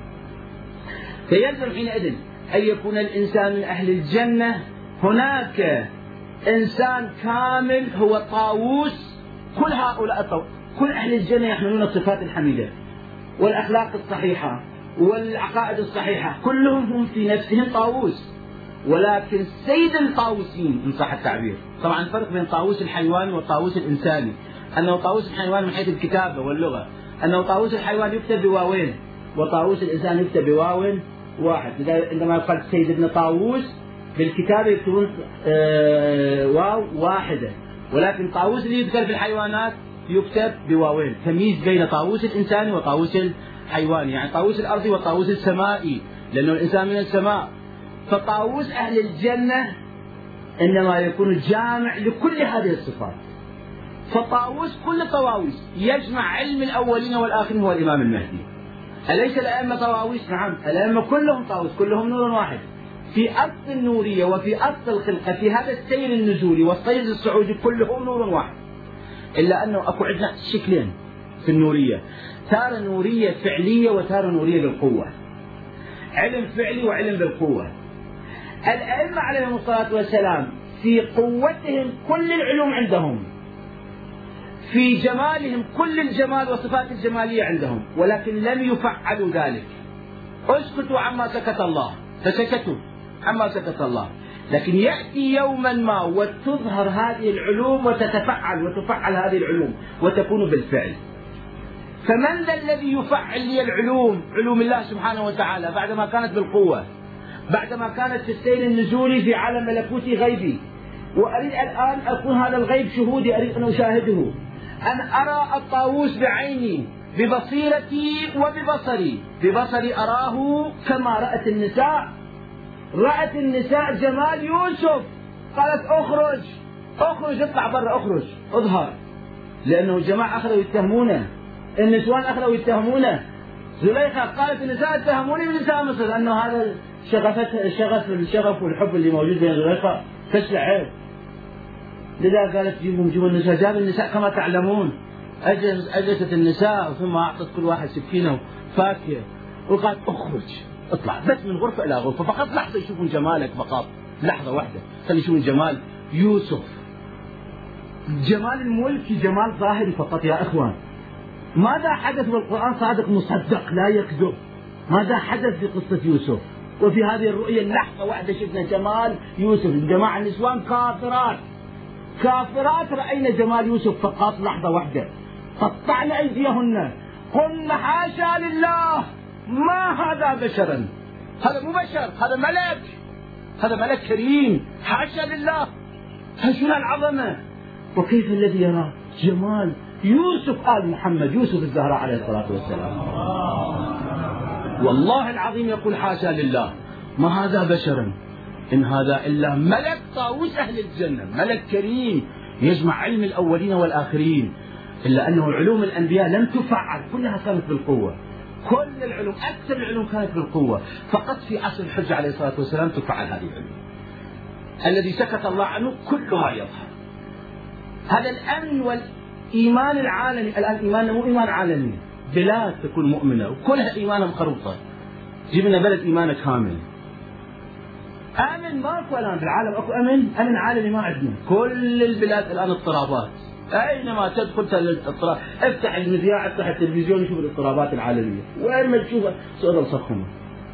فيلزم حينئذ أن يكون الإنسان من أهل الجنة. هناك إنسان كامل هو طاووس كل هؤلاء، كل أهل الجنة يحملون الصفات الحميدة والأخلاق الصحيحة والعقائد الصحيحة، كلهم هم في نفسهم طاووس، ولكن سيد الطاووسين إن صح التعبير. طبعا الفرق بين طاووس الحيواني والطاووس الإنساني أنه طاووس الحيوان من حيث الكتابة واللغة، أنه طاووس الحيوان يكتب بواوين وطاووس الإنسان يكتب بواو واحد. عندما يقال سيد ابن طاووس بالكتابة يكتبون واو واحدة، ولكن طاووس اللي يذكر في الحيوانات يكتب بواوين. تمييز بين طاووس الإنساني وطاووس الحيواني، يعني طاووس الأرضي والطاووس السمائي، لأنه الإنسان من السماء. فطاووس أهل الجنة إنما يكون جامع لكل هذه الصفات. فطاووس كل طواويس يجمع علم الأولين والآخرين هو الإمام المهدي. أليس الأئمة طواويس؟ نعم، الأئمة كلهم طاووس، كلهم نور واحد في أصل النورية وفي أصل الخلقة، في هذا السير النزولي والسير الصعودي كلهم نور واحد، إلا أنه أكو عندنا شكلين في النورية، تارة نورية فعلية وتارة نورية بالقوة، علم فعلي وعلم بالقوة. الأئمة عليهم الصلاة والسلام في قوتهم كل العلوم عندهم، في جمالهم كل الجمال والصفات الجمالية عندهم، ولكن لم يفعلوا ذلك. اسكتوا عما سكت الله، فسكتوا عما سكت الله، لكن يأتي يوما ما وتظهر هذه العلوم وتتفعل وتفعل هذه العلوم وتكون بالفعل. فمن ذا الذي يفعل لي العلوم، علوم الله سبحانه وتعالى، بعدما كانت بالقوة، بعدما كانت في السير النزولي في عالم ملكوتي غيبي، وأريد الآن أكون هذا الغيب شهودي، أريد أن أشاهده، أن أرى الطاووس بعيني ببصيرتي وببصري. ببصري أراه كما رأت النساء، رأت النساء جمال يوسف، قالت أخرج أخرج، اطلع برا، أخرج اظهر، لأنه الجماعة أخذوا يتهمونه، النسوان أخذوا يتهمونه. زليخة قالت النساء اتهموني من نساء مصر أنه هذا الشغف والحب اللي موجود بين زليخة كسر عيب. لذا قالت جيبوا النساء، جاب النساء كما تعلمون، أجلست النساء ثم أعطت كل واحد سكينة وفاكهة وقالت أخرج اطلع، بس من غرفة إلى غرفة، فقط لحظة يشوفون جمالك، فقط لحظة واحدة خلي يشوفون جمال يوسف. جمال الملك جمال ظاهري فقط يا إخوان. ماذا حدث بالقرآن؟ صادق مصدق لا يكذب. ماذا حدث في قصة يوسف؟ وفي هذه الرؤية لحظة واحدة شفنا جمال يوسف. الجماعة النسوان كافرات رأينا جمال يوسف فقط لحظة واحدة، قطعنا أيديهن، قلنا حاشا لله، ما هذا بشرا، هذا مو بشر، هذا ملك، هذا ملك كريم، حاشا لله، شنو العظمة. وكيف الذي يرى جمال يوسف آل محمد، يوسف الزهراء عليه الصلاة والسلام، والله العظيم يقول حاشا لله، ما هذا بشرا، إن هذا إلا ملك طاووس أهل الجنة، ملك كريم يجمع علم الأولين والآخرين. إلا أنه علوم الأنبياء لم تفعل، كلها كانت بالقوة، كل العلوم، أكثر العلوم كانت بالقوة، فقط في عصر الحجة عليه الصلاة والسلام تفعل هذه العلوم. الذي سكت الله عنه كلها يظهر. هذا الأمن والإيمان العالمي. الآن إيماننا مو إيمان عالمي، بلاد تكون مؤمنة وكلها إيمانها مخروطة. جبنا بلد إيمانه كامل. آمن ماكو الآن بالعالم، أكو أمن عالمي ما عندنا. كل البلاد الآن اضطرابات، أينما تدخل الاضطراب، افتح المذياع افتح التلفزيون شوف الاضطرابات العالمية، وين ما تشوفها صورة صخمة.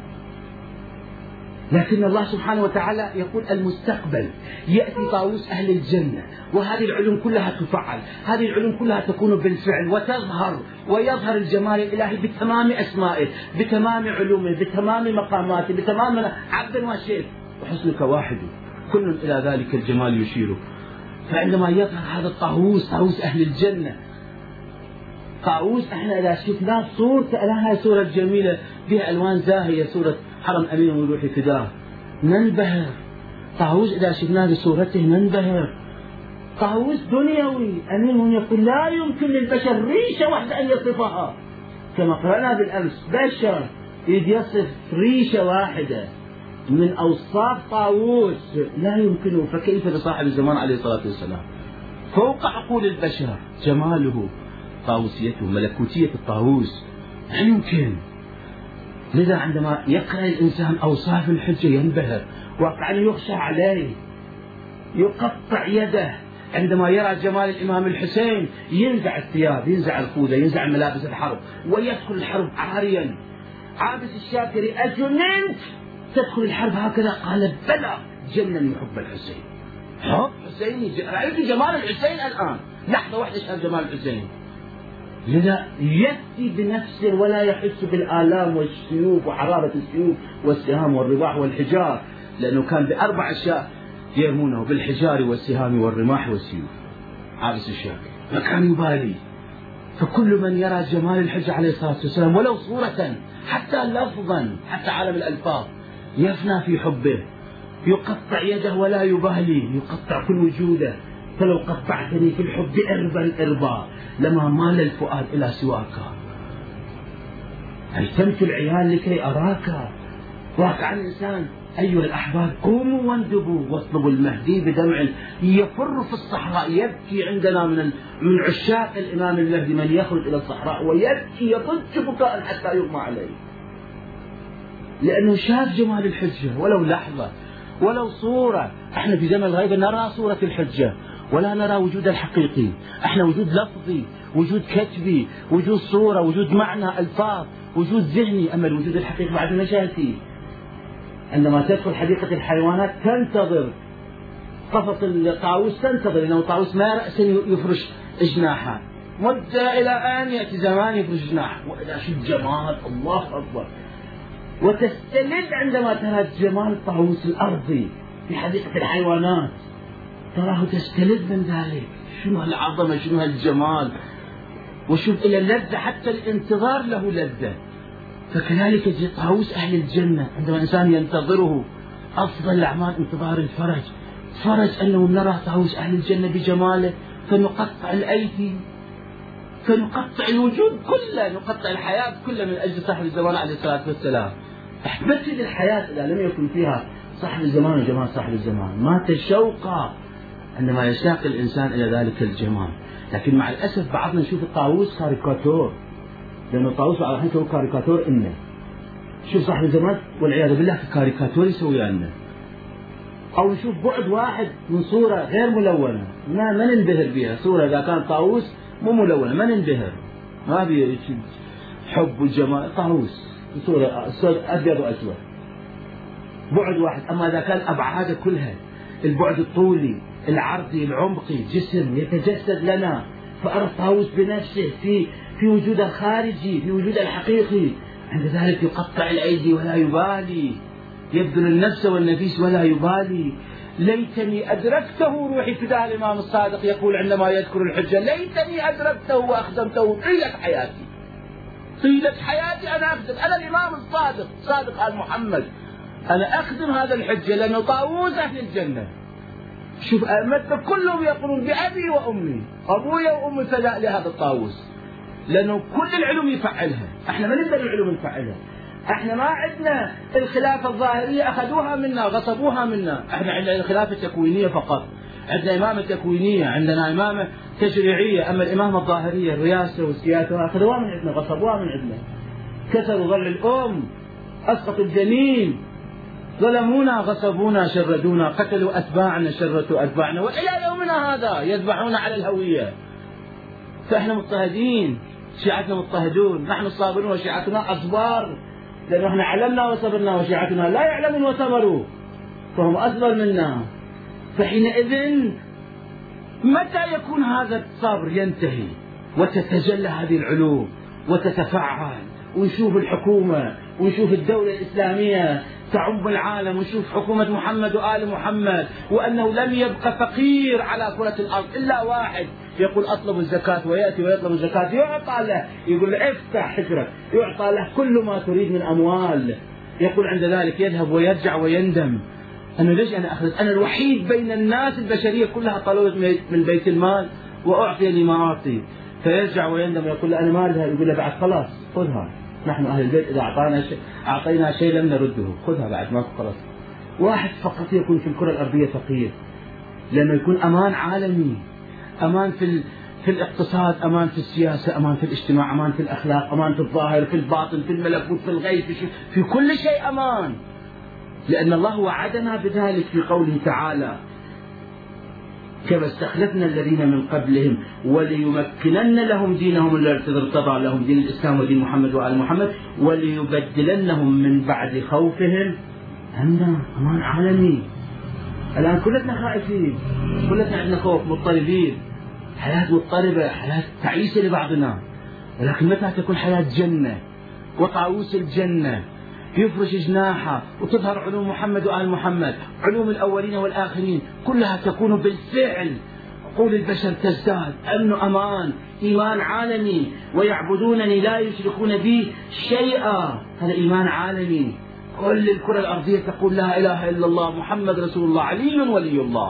لكن الله سبحانه وتعالى يقول المستقبل يأتي طاووس أهل الجنة، وهذه العلوم كلها تفعل، هذه العلوم كلها تكون بالفعل وتظهر، ويظهر الجمال الإلهي بتمام أسمائه، بتمام علومه، بتمام مقاماته، بتمام عبد وشيخ وحسنك واحد، كل إلى ذلك الجمال يشير. فعندما يظهر هذا الطاووس، طاووس أهل الجنة، طاووس احنا إذا شفناه صورته لها صورة جميلة بها ألوان زاهية، صورة حرم أمين وروح فداه، ننبهر. طاووس إذا شفناه بصورته ننبهر. طاووس دنيوي أمين يقول لا يمكن للبشر ريشة واحدة أن يصفها، كما قرأنا بالأمس بشر يصف ريشة واحدة من أوصاف طاووس لا يمكنه، فكيف لصاحب الزمان عليه الصلاة والسلام؟ فوق عقول البشر جماله، طاووسيته، ملكوتية الطاووس لا يمكن. لذا عندما يقرأ الإنسان أوصاف الحجة ينبهر، واقعا يخشى عليه، يقطع يده. عندما يرى جمال الإمام الحسين ينزع الثياب، ينزع الخوذة، ينزع ملابس الحرب، ويدخل الحرب عاريا. عابس الشاكري أجننت تدخل الحرب هكذا؟ قال بلى، جنن حب الحسين، حب حسيني. رأيت جمال الحسين الآن، لحظة واحدة شاف جمال الحسين. لذا يأتي بنفسه ولا يحس بالآلام والسيوف وحرارة السيوف والسهام والرماح والحجار، لأنه كان بأربع أشياء يرمونه بالحجار والسهام والرماح والسيوف. عابس الشاكر ما كان يبالي. فكل من يرى جمال الحج عليه الصلاة والسلام ولو صورة حتى لفظا، حتى عالم الألفاظ، يفنى في حبه، يقطع يده ولا يبالي، يقطع كل وجوده. فلو قطعتني في الحب إربا إربا لما مال الفؤاد إلى سواك. هيتمت العيال لكي أراك. واقع الإنسان أيها الأحباب قوموا واندبوا واطلبوا المهدي بدمع يفر في الصحراء. يبكي عندنا من عشاق الإمام المهدي من يخرج إلى الصحراء ويبكي يضج بكاء حتى يغمى عليه، لأنه شاف جمال الحجة ولو لحظة ولو صورة. احنا في زمن الغيبة نرى صورة الحجة ولا نرى وجود الحقيقي. احنا وجود لفظي، وجود كتبي، وجود صورة، وجود معنى ألفاظ، وجود ذهني. أما الوجود الحقيقي بعد ما شاهدتي. عندما تدخل حديقة الحيوانات تنتظر قفص الطاووس، تنتظر لأنه الطاووس ما رأسا يفرش جناحه، مدة إلى أن يأتي زمان يفرش جناحه. وإذا شو الجمال، الله أكبر. وتستلذ عندما ترى جمال الطاووس الأرضي في حديقة الحيوانات، تراه تستلذ من ذلك. شنو هالعظمة، شنو هالجمال، وشوف إلى اللذة، حتى الانتظار له لذة. فكذلك يجي طاووس أهل الجنة عندما الإنسان ينتظره. أفضل الأعمال انتظار الفرج، فرج أنه نرى طاووس أهل الجنة بجماله، فنقطع الأيدي، فنقطع الوجود كله، نقطع الحياة كلها من أجل صاحب الزمان عليه الصلاة والسلام. أحبتي الحياة إذا لم يكن فيها صاحب الزمان وجمال صاحب الزمان مات شوقا عندما يشتاق الإنسان إلى ذلك الجمال. لكن مع الأسف بعضنا نشوف الطاووس كاريكاتور، لأنه الطاووس بعض الحين يسوي كاريكاتور إنه شوف صاحب الزمان والعياذ بالله كاريكاتور يسوي لنا. أو نشوف بعد واحد من صورة غير ملونة ما ننبهر بها. صورة إذا كان طاووس مو ملونة ما ننبهر، ما بي حب وجمال. طاووس صورة أبيض وأسود بعد واحد. أما إذا كان أبعاده كلها، البعد الطولي العرضي العمقي، جسم يتجسد لنا، فأرى الطاووس بنفسه في وجود الخارجي، في وجود الحقيقي. عند ذلك يقطع الأيدي ولا يبالي، يبذل النفس والنفيس ولا يبالي. ليتني أدركته، روحي فداه الإمام الصادق يقول عندما يذكر الحجة: ليتني أدركته وأخدمته طيلة حياتي، طيلة حياتي أنا أخدم، أنا الإمام الصادق، صادق آل محمد، أنا أخدم هذا الحجة لأنه طاووس أهل الجنة. شوف أئمتنا كلهم يقولون بأبي وأمي، أبويا وأمي فداء لهذا الطاووس. لأنه كل العلوم يفعلها، احنا ما نقدر العلوم نفعلها. احنا ما عندنا الخلافة الظاهرية أخذوها منا غصبوها منا، احنا عندنا الخلافة التكوينية فقط، عندنا إمامة تكوينية، عندنا إمامة تشريعية، أما الإمامة الظاهرية الرئاسة والسياسة أخذوها من عندنا غصبوها من عندنا، كسروا ضلع الأم، أسقطوا الجنين، ظلمونا غصبونا شردونا، قتلوا أتباعنا شردوا أتباعنا، وإلى يومنا هذا يذبحون على الهوية. فإحنا مضطهدين، شيعتنا مضطهدون، نحن صابرون وشيعتنا أصبار، لأنه إحنا علمنا وصبرنا وشيعتنا لا يعلمون وصبروا فهم أصبر منا. فحينئذ متى يكون هذا الصبر ينتهي وتتجلى هذه العلوم وتتفعل، ونشوف الحكومة ونشوف الدولة الإسلامية تعم العالم، ونشوف حكومة محمد وآل محمد، وأنه لم يبقى فقير على كرة الأرض إلا واحد يقول أطلب الزكاة، ويأتي ويطلب الزكاة يعطى له، يقول له افتح حجرك، يعطى له كل ما تريد من أموال، يقول عند ذلك يذهب ويرجع ويندم أنه ليش أنا أخذت، أنا الوحيد بين الناس البشرية كلها طلبت من بيت المال وأعطي لي ما أعطي، فيرجع ويندم ويقول له أنا ما أريدها، يقول له بعد خلاص خذها، نحن أهل البيت إذا أعطينا شيء لم نرده، خذها بعد ما خلاص. واحد فقط يكون في الكرة الأرضية فقير، لأنه يكون أمان عالمي، أمان في الاقتصاد، أمان في السياسة، أمان في الاجتماع، أمان في الأخلاق، أمان في الظاهر، في الباطن، في الملكوت، في الغيب، في كل شيء أمان، لأن الله وعدنا بذلك في قوله تعالى كما استخلفنا الذين من قبلهم وليمكنن لهم دينهم الذي ارتضى لهم، دين الإسلام ودين محمد وآل محمد، وليبدلنهم من بعد خوفهم أمنا، أمان عالمي. الآن كلنا خائفين، كلنا عندنا خوف، مضطربين، حياة مضطربة، حياة تعيسة لبعضنا، ولكن متى تكون حياة جنة وطاووس الجنة يفرش جناحه وتظهر علوم محمد وآل محمد، علوم الأولين والآخرين كلها تكون بالفعل، عقول البشر تزداد، أمن أمان، إيمان عالمي، ويعبدونني لا يشركون بي شيئا، هذا إيمان عالمي، كل الكرة الأرضية تقول لا إله إلا الله محمد رسول الله علي ولي الله.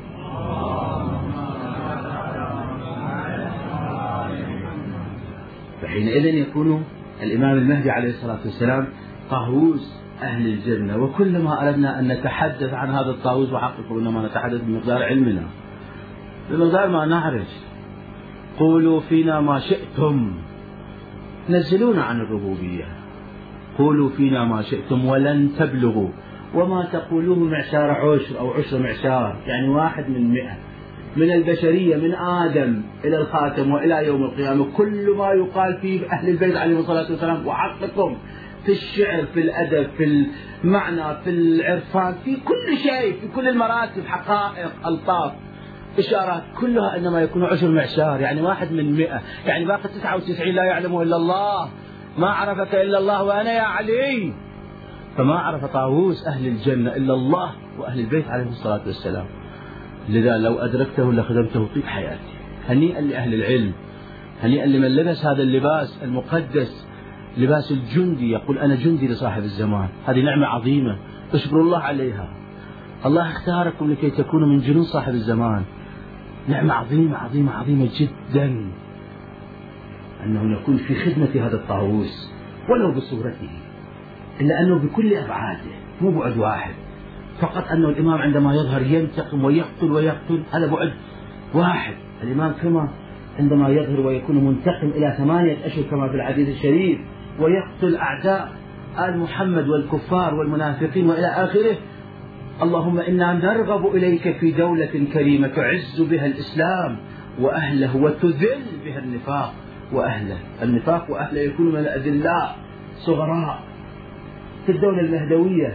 فحينئذ يكون الإمام المهدي عليه الصلاة والسلام طاووس أهل الجنة. وكلما أردنا أن نتحدث عن هذا الطاووس وحققوا إنما نتحدث بمقدار علمنا، بمقدار ما نعرف. قولوا فينا ما شئتم، نزلونا عن الربوبية، قولوا فينا ما شئتم ولن تبلغوا، وما تقولوه معشار عشر أو عشر معشار، يعني 1 من 100 من البشرية من آدم إلى الخاتم وإلى يوم القيامة، كل ما يقال فيه أهل البيت عليهم الصلاة والسلام وحقكم في الشعر، في الأدب، في المعنى، في العرفان، في كل شيء، في كل المراتب، حقائق، ألطاف، إشارات، كلها إنما يكون عشر معشار، يعني 1 من 100، يعني باقي 99 لا يعلمه إلا الله، ما عرفك إلا الله وأنا يا علي. فما عرف طاووس أهل الجنة إلا الله وأهل البيت عليهم الصلاة والسلام، لذا لو أدركته لخدمته طيب حياتي. هنيئا لأهل العلم، هنيئا لمن لبس هذا اللباس المقدس، لباس الجندي، يقول أنا جندي لصاحب الزمان، هذه نعمة عظيمة اشكروا الله عليها. الله اختاركم لكي تكونوا من جنود صاحب الزمان، نعمة عظيمة عظيمة عظيمة جدا أنه نكون في خدمة هذا الطاووس ولو بصورته، إلا أنه بكل أبعاده، مو بعد واحد فقط، أنه الإمام عندما يظهر ينتقم ويقتل هذا بعد واحد. الإمام كما عندما يظهر ويكون منتقم إلى 8 أشهر كما في الحديث الشريف، ويقتل أعداء آل محمد والكفار والمنافقين وإلى آخره. اللهم إنا نرغب إليك في دولة كريمة تعز بها الإسلام وأهله وتذل بها النفاق وأهله، النفاق وأهله يكونوا من الأذلاء صغراء في الدولة المهدوية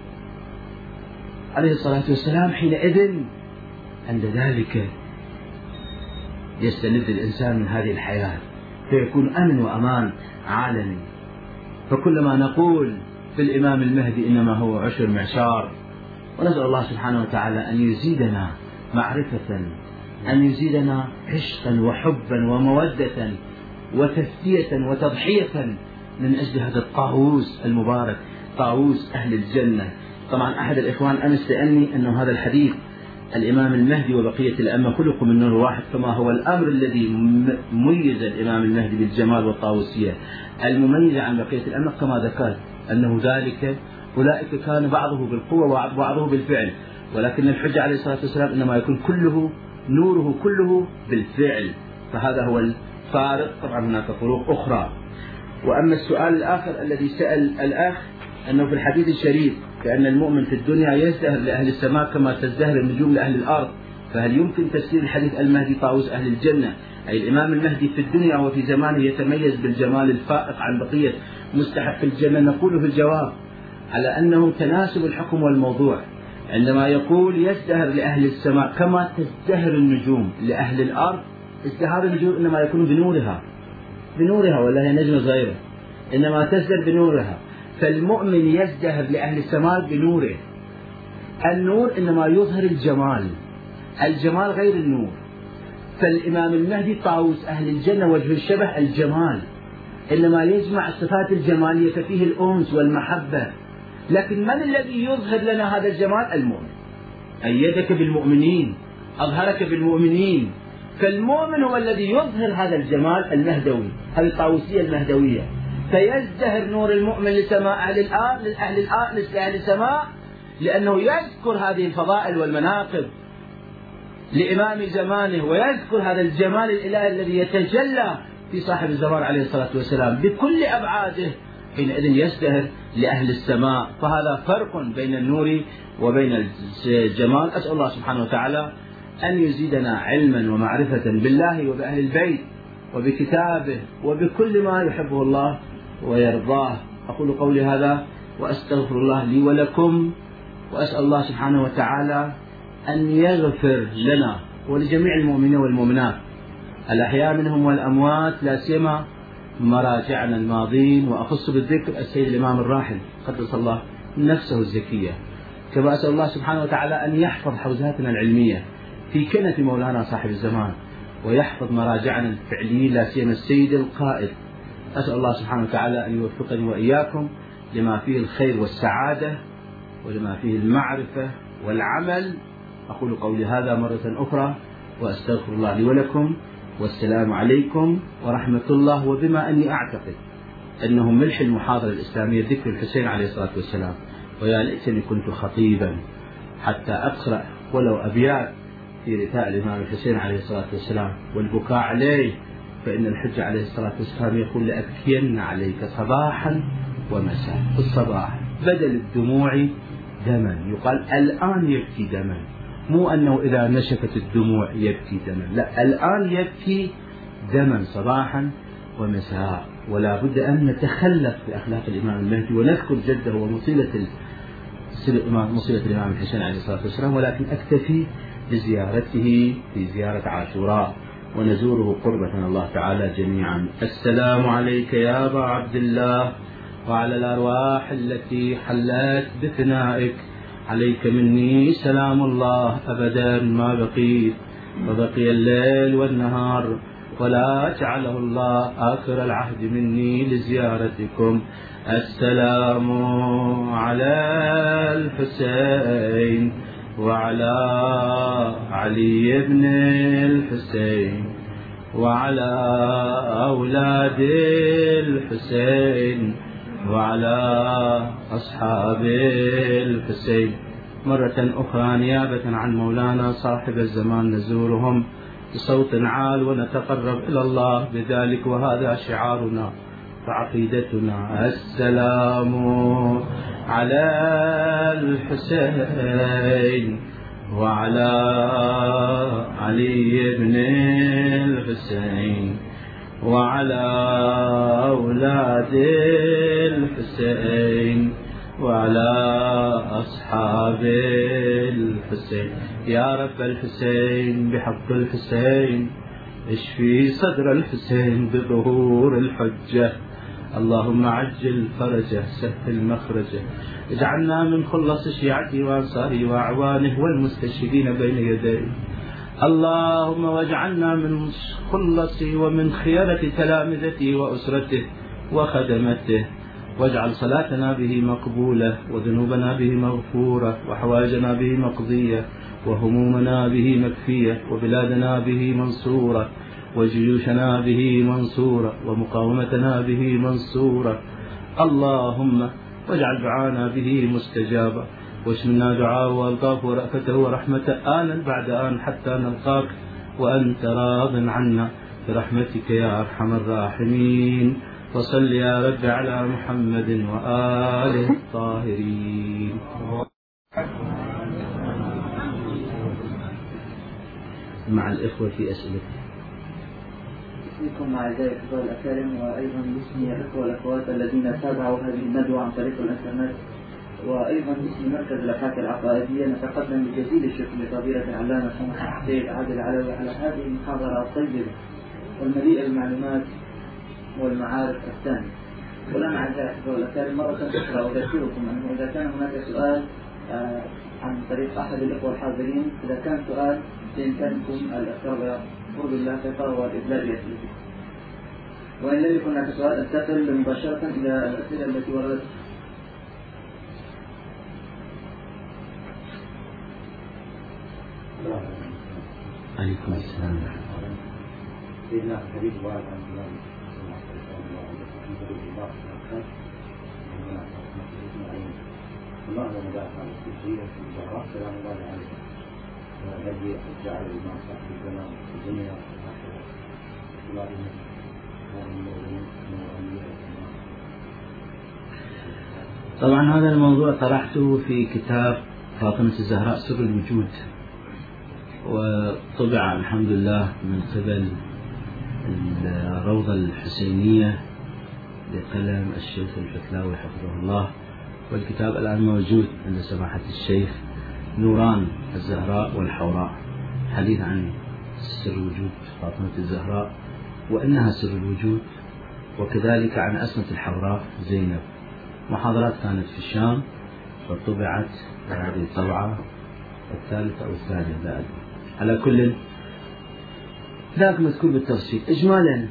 عليه الصلاة والسلام. حينئذ عند ذلك يستلذ الإنسان من هذه الحياة، فيكون أمن وأمان عالمي. فكلما نقول في الإمام المهدي إنما هو عشر معشار، ونسأل الله سبحانه وتعالى أن يزيدنا معرفة، أن يزيدنا عشقا وحبا ومودة وتفتية وتضحية من أجل هذا الطاووس المبارك، طاووس أهل الجنة. طبعا أحد الإخوان أمس سألني أن هذا الحديث الإمام المهدي وبقية الأئمة خلقوا من نور واحد، كما هو الأمر الذي ميز الإمام المهدي بالجمال والطاووسية المميزة عن بقية الأئمة، كما ذكرت أنه ذلك أولئك كان بعضه بالقوة وبعضه بالفعل، ولكن الحجة عليه الصلاة والسلام إنما يكون كله نوره كله بالفعل، فهذا هو الفارق. طبعا هناك فروق أخرى. وأما السؤال الآخر الذي سأل الأخ أنه في الحديث الشريف بأن المؤمن في الدنيا يزدهر لأهل السماء كما تزدهر النجوم لأهل الأرض، فهل يمكن تفسير الحديث المهدي طاووس أهل الجنة، أي الإمام المهدي في الدنيا وفي زمانه يتميز بالجمال الفائق عن بقية مستحق الجنة؟ نقول في الجواب على أنه تناسب الحكم والموضوع. عندما يقول يزدهر لأهل السماء كما تزدهر النجوم لأهل الأرض، ازدهار النجوم إنما يكون بنورها ولا هي نجمة صغيرة، إنما تزدهر بنورها. فالمؤمن يزدهر لأهل السماء بنوره. النور إنما يظهر الجمال غير النور. فالإمام المهدي طاووس أهل الجنة وجه الشبه الجمال، إنما يجمع الصفات الجمالية فيه الأنس والمحبة. لكن من الذي يظهر لنا هذا الجمال؟ المؤمن. أيدك بالمؤمنين، أظهرك بالمؤمنين. فالمؤمن هو الذي يظهر هذا الجمال المهدوي، هذه الطاووسية المهدوية. فيزدهر نور المؤمن لسماء أهل السماء، لأنه يذكر هذه الفضائل والمناقب لإمام زمانه، ويذكر هذا الجمال الإلهي الذي يتجلى في صاحب الزمان عليه الصلاة والسلام بكل أبعاده، حينئذ يزدهر لأهل السماء. فهذا فرق بين النور وبين الجمال. أسأل الله سبحانه وتعالى أن يزيدنا علما ومعرفة بالله وبأهل البيت وبكتابه وبكل ما يحبه الله ويرضاه. أقول قولي هذا وأستغفر الله لي ولكم، وأسأل الله سبحانه وتعالى أن يغفر لنا ولجميع المؤمنين والمؤمنات الأحياء منهم والأموات، لا سيما مراجعنا الماضين، وأخص بالذكر السيد الإمام الراحل قدس الله نفسه الزكية. كما أسأل الله سبحانه وتعالى أن يحفظ حوزاتنا العلمية في كنف مولانا صاحب الزمان، ويحفظ مراجعنا الفعليين لا سيما السيد القائد. أسأل الله سبحانه وتعالى أن يوفقني وإياكم لما فيه الخير والسعادة ولما فيه المعرفة والعمل. أقول قولي هذا مرة أخرى وأستغفر الله لي ولكم، والسلام عليكم ورحمة الله. وبما أني أعتقد أنه ملح المحاضرة الإسلامية ذكر الحسين عليه الصلاة والسلام، ويا ليتني كنت خطيبا حتى أقرأ ولو أبيات في رثاء الإمام الحسين عليه الصلاة والسلام والبكاء عليه، فإن الحجة عليه الصلاة والسلام يقول لأبكين عليك صباحا ومساء. في الصباح بدل الدموع دما، يقال الآن يبكي دما، مو أنه إذا نشفت الدموع يبكي دما، لا، الآن يبكي دما صباحا ومساء. ولا بد أن نتخلق بأخلاق الإمام المهدي ونذكر جده ومصيلة الإمام الحسين عليه الصلاة والسلام، ولكن أكتفي بزيارته في زيارة عاشوراء، ونزوره قربة الله تعالى جميعا. السلام عليك يا أبا عبد الله، وعلى الأرواح التي حلت بثنائك، عليك مني سلام الله أبدا ما بقيت، وبقي الليل والنهار، ولا جعله الله آخر العهد مني لزيارتكم. السلام على الحسين وعلى علي بن الحسين وعلى أولاد الحسين وعلى أصحاب الحسين. مرة أخرى نيابة عن مولانا صاحب الزمان نزورهم بصوت عال ونتقرب إلى الله بذلك، وهذا شعارنا وعقيدتنا. السلام على الحسين وعلى علي بن الحسين وعلى أولاد الحسين وعلى أصحاب الحسين. يا رب الحسين بحق الحسين اشفي صدر الحسين بظهور الحجة، اللهم عجل فرجه سهل مخرجه، اجعلنا من خلص شيعته وأنصاره وأعوانه والمستشهدين بين يديه، اللهم واجعلنا من خلص ومن خيرة تلامذته وأسرته وخدمته، واجعل صلاتنا به مقبولة وذنوبنا به مغفورة وحوائجنا به مقضية وهمومنا به مكفية، وبلادنا به منصورة، وجيوشنا به منصورة، ومقاومتنا به منصورة. اللهم واجعل دعانا به مستجابا، واشملنا دعاءه والطافه ورأفته ورحمته آنا بعد آن حتى نلقاك وأنت راض عنا برحمتك يا أرحم الراحمين. وصل يا رب على محمد وآله الطاهرين. مع الإخوة في أسئلة. بكم مع ذلك الأكارم، وأيضا باسم الأخوة والأخوات الذين تابعوا هذه الندوة عن طريق الإنترنت، وأيضا باسم مركز الأبحاث العقائدية نتقدم بجزيل الشكر لفضيلة العلامة سماحة السيد عادل العلوي على هذه المحاضرة الطيبة والمليئة بالمعلومات والمعارف الثانية. ولنا أعزائي الأكارم مرة أخرى أذكركم أنه إذا كان هناك سؤال عن طريق أحد الأخوة الحاضرين، إذا كان سؤال بإمكانكم الإخبار بقرب اللافقة والإبلاغ فيه، وإن لم يكن هناك سؤال أنتقل مباشرة إلى الأسئلة التي وردت. عليكم السلام. سيدنا الحبيب وعلى الله ومدافع التسجيل في الجراح سلام الله عليه الذي جعل الإمام صاحب الزمان في الدنيا والآخرة طبعا هذا الموضوع طرحته في كتاب فاطمة الزهراء سر الوجود، وطبع الحمد لله من قبل الروضة الحسينية بقلم الشيخ الفتلاوي حفظه الله، والكتاب الآن موجود عند سماحة الشيخ نوران الزهراء والحوراء، حديث عن سر وجود فاطمة الزهراء وأنها سر الوجود، وكذلك عن أسمة الحوراء زينب. محاضرات كانت في الشام وطبعت هذه الطبعة الثالثة أو الثانية لا أدري. على كل ذاك مذكور بالتفصيل. إجمالا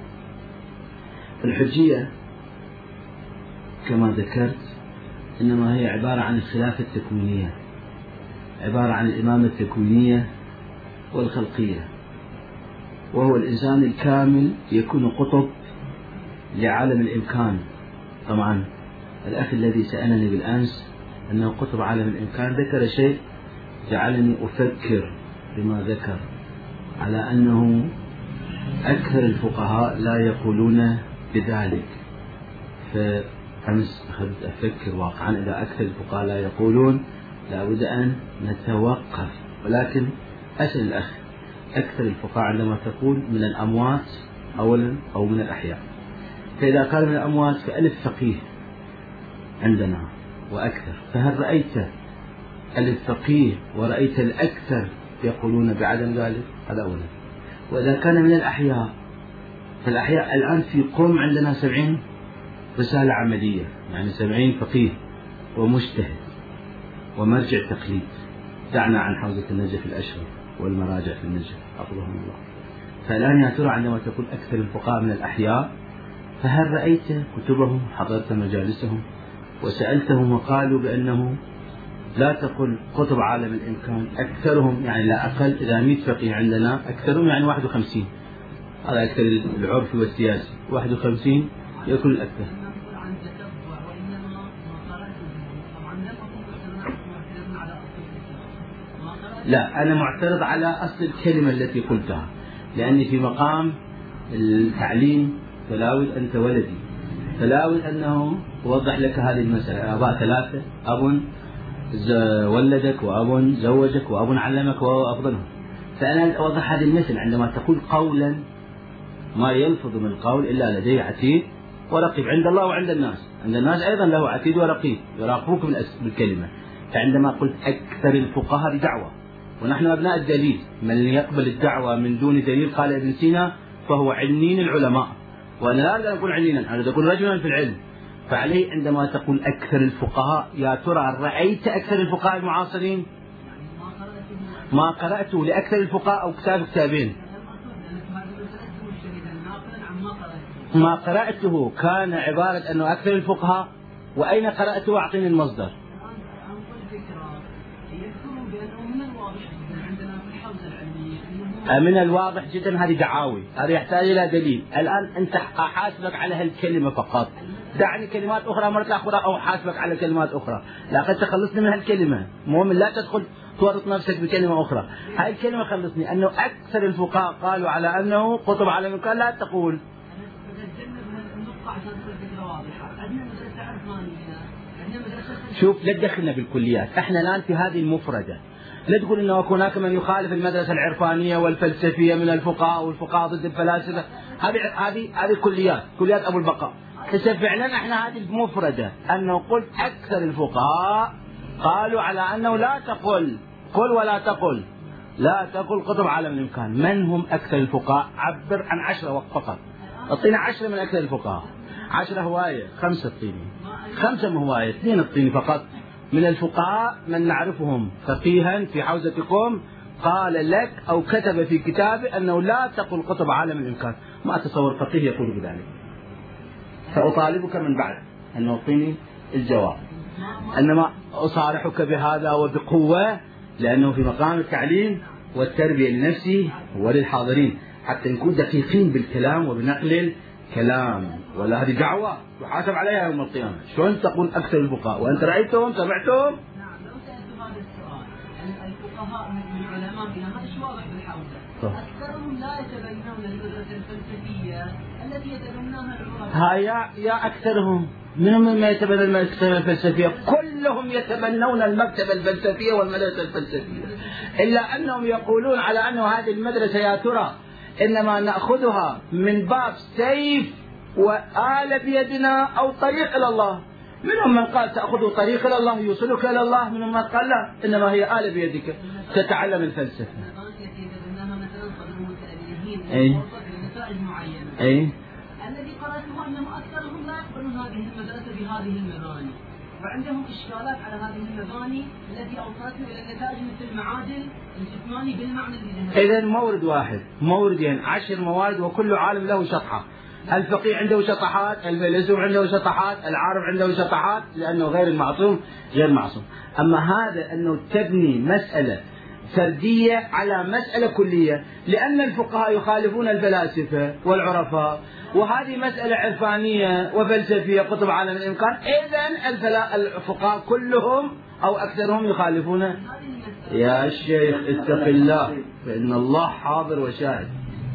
الحجية كما ذكرت إنما هي عبارة عن الخلافة التكوينية، عبارة عن الإمامة التكوينية والخلقية، وهو الإنسان الكامل يكون قطب لعالم الإمكان. طبعا الأخ الذي سألني بالأمس أنه قطب عالم الإمكان ذكر شيء جعلني أفكر بما ذكر، على أنه أكثر الفقهاء لا يقولون بذلك. فأمس أخذت أفكر واقعا إذا أكثر الفقهاء لا يقولون لابد أن نتوقف. ولكن أسأل الأخ، أكثر الفقهاء عندما تقول من الأموات أولا أو من الأحياء، فإذا قال من الأموات فألف فقيه عندنا وأكثر، فهل رأيت الفقيه ورأيت الأكثر يقولون بعدم ذلك؟ هذا أولا. وإذا كان من الأحياء، فالأحياء الآن في قوم عندنا 70 رسالة عملية، يعني 70 فقيه ومجتهد ومرجع تقليد، دعنا عن حوزة النجف الأشرف والمراجع في النجف حفظهم الله. فالآن يا ترى عندما تقول أكثر الفقهاء من الأحياء، فهل رأيت كتبهم، حضرت مجالسهم وسألتهم وقالوا بأنه لا تقل قطب عالم الإمكان أكثرهم، يعني لا أقل، إذا 100 فقيه عندنا أكثرهم يعني 51، هذا أكثر العرفي والسياسي، 51 يكون الأكثر. لا، أنا معترض على أصل الكلمة التي قلتها، لأني في مقام التعليم فلا أود أنت ولدي، فلا أود أنه أوضح لك هذه المسألة. آباء 3، أب ولدك وأب زوجك وأب علمك وهو أفضلهم، فأنا أوضح هذه المسألة. عندما تقول قولا ما يلفظ من القول إلا لديه عتيد ورقيب عند الله وعند الناس، عند الناس أيضا له عتيد ورقيب يراقبوك بالكلمة. فعندما قلت أكثر الفقهاء بدعوة، ونحن أبناء الدليل، من يقبل الدعوة من دون دليل قال ابن سينا فهو عنين العلماء، وأنا لا أقدر أقول عنينا، أنا أقول رجلا في العلم. فعليه عندما تقول أكثر الفقهاء، يا ترى رأيت أكثر الفقهاء المعاصرين؟ ما قرأته لأكثر الفقهاء أو كتابين، ما قرأته كان عبارة أنه أكثر الفقهاء. وأين قرأته؟ أعطيني المصدر. من الواضح جدا هذه دعاوي، هذا يحتاج إلى دليل. الآن أنت أحاسبك على هالكلمة فقط، دعني كلمات أخرى مرة أخرى أو حاسبك على كلمات أخرى، لكن تخلصني من هالكلمة. المهم لا تدخل تورط نفسك بكلمة أخرى. هاي الكلمة خلصني. أنه أكثر الفقهاء قالوا على أنه قطب على الإمكان، لا تقول شوف لا تدخلنا بالكليات. احنا الآن في هذه المفردة، لا تقول انه هناك من يخالف المدرسة العرفانية والفلسفية من الفقهاء والفقهاء ضد الفلاسفة. هذه كليات ابو البقاء. فعلا احنا هذه المفردة انه قلت اكثر الفقهاء قالوا على انه لا تقل قل ولا تقل، لا تقل قطب عالم الامكان. من هم اكثر الفقهاء؟ عبر عن 10 فقط. اعطينا 10 من اكثر الفقهاء. 10 هواية، 5 اعطيني، 5 هواية، 2 اعطيني فقط من الفقهاء من نعرفهم فقيها في حوزتكم قال لك أو كتب في كتابه أنه لا تقل قطب عالم الإمكان. ما أتصور فقيه يقول بذلك. سأطالبك من بعد أن تعطيني الجواب، إنما أصارحك بهذا وبقوة، لأنه في مقام التعليم والتربية لنفسي وللحاضرين حتى نكون دقيقين بالكلام وبنقل الكلام. ولا هذه دعوة تحاسب عليها يوم القيامة. شلون تقول أكثر الفقهاء وأنت رأيتهم سمعتهم؟ نعم، لو سألت هذا السؤال الفقهاء من علمائنا هذا شو واضح بالحوزة، أكثرهم لا يتبنون المدرسة الفلسفية التي يتبناها العلماء. يا أكثرهم منهم مما يتبنى المكتبة الفلسفية، كلهم يتبنون المكتبة الفلسفية والمدرسة الفلسفية، إلا أنهم يقولون على أن هذه المدرسة يا ترى إنما نأخذها من باب سيف وآل بيدنا أو طريق إلى الله. منهم من قال تأخذ طريق إلى الله يوصلك إلى الله، منهم من قال لا إنما هي آل بيدك تتعلم الفلسفة. أي الذي قرأته أنه أكثرهم لا يقبلون هذه المدرسة بهذه المباني، وعندهم إشكالات على هذه المباني التي أوصلتنا إلى النتائج مثل المعادل الجسماني بالمعنى الذهني. إذا مورد واحد، موردين، 10 موارد وكل عالم له شطحة. الفقيه عنده شطحات، الفيلسوف عنده شطحات، العارف عنده شطحات، لأنه غير المعصوم غير معصوم. أما هذا أنه تبني مسألة فردية على مسألة كلية، لأن الفقهاء يخالفون الفلاسفة والعرفاء، وهذه مسألة عرفانية وفلسفية قطب عالم الإمكان، إذن الفقهاء كلهم أو أكثرهم يخالفون. يا شيخ اتق الله فإن الله حاضر وشاهد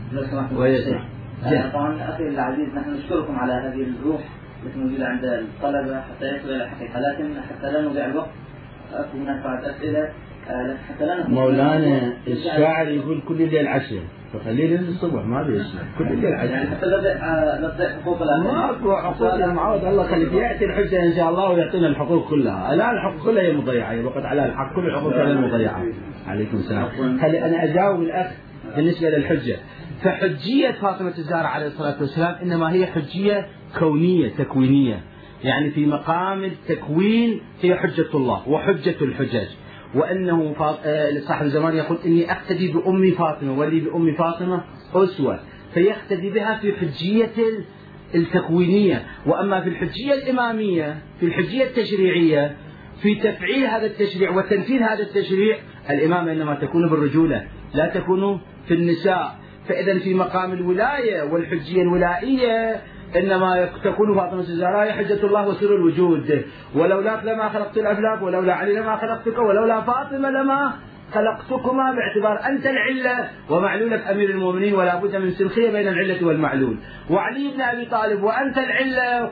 ويسمع. طبعا أخي العزيز نحن نشكركم على هذه الروح التي موجودة عند الطلبة حتى يصل إلى حقيقة، لكن حتى لا نضيع الوقت أكو هناك بعض أسئلة حتى لا مولانا الشاعر يقول كل الليل عشر فخلينا للصبح ما بيسمع كل الليل عشر، يعني حتى لا تضيع حقوق الآخرين. ما أكو حقوق المعود، الله خليك يأتي الحجة إن شاء الله ويعطينا الحقوق كلها. الآن الحقوق كلها هي مضيعة، وقد على الحق كل الحقوق كلها مضيعة. عليكم السلام. خلي أنا أجاوب الأخ بالنسبة للحجة. فحجية فاطمة الزهراء عليه الصلاة والسلام إنما هي حجية كونية تكوينية، يعني في مقام التكوين هي حجة الله وحجة الحجج. وأنه صاحب الزمان يقول إني أقتدي بأم فاطمة ولي بأم فاطمة أسوة، فيقتدي بها في حجية التكوينية. وأما في الحجية الإمامية في الحجية التشريعية في تفعيل هذا التشريع وتنفيذ هذا التشريع، الإمامة إنما تكون بالرجولة لا تكون في النساء. فإذا في مقام الولاية والحجية الولائية إنما تكون فاطمة الزهراء حجة الله وسر الوجود. ولولاك لما خلقت الأفلاك، ولولا علي لما خلقتك، ولولا فاطمة لما خلقتكما، باعتبار أنت العلة ومعلولك أمير المؤمنين، ولا بد من سنخية بين العلة والمعلول. وعلي بن أبي طالب وأنت العلة،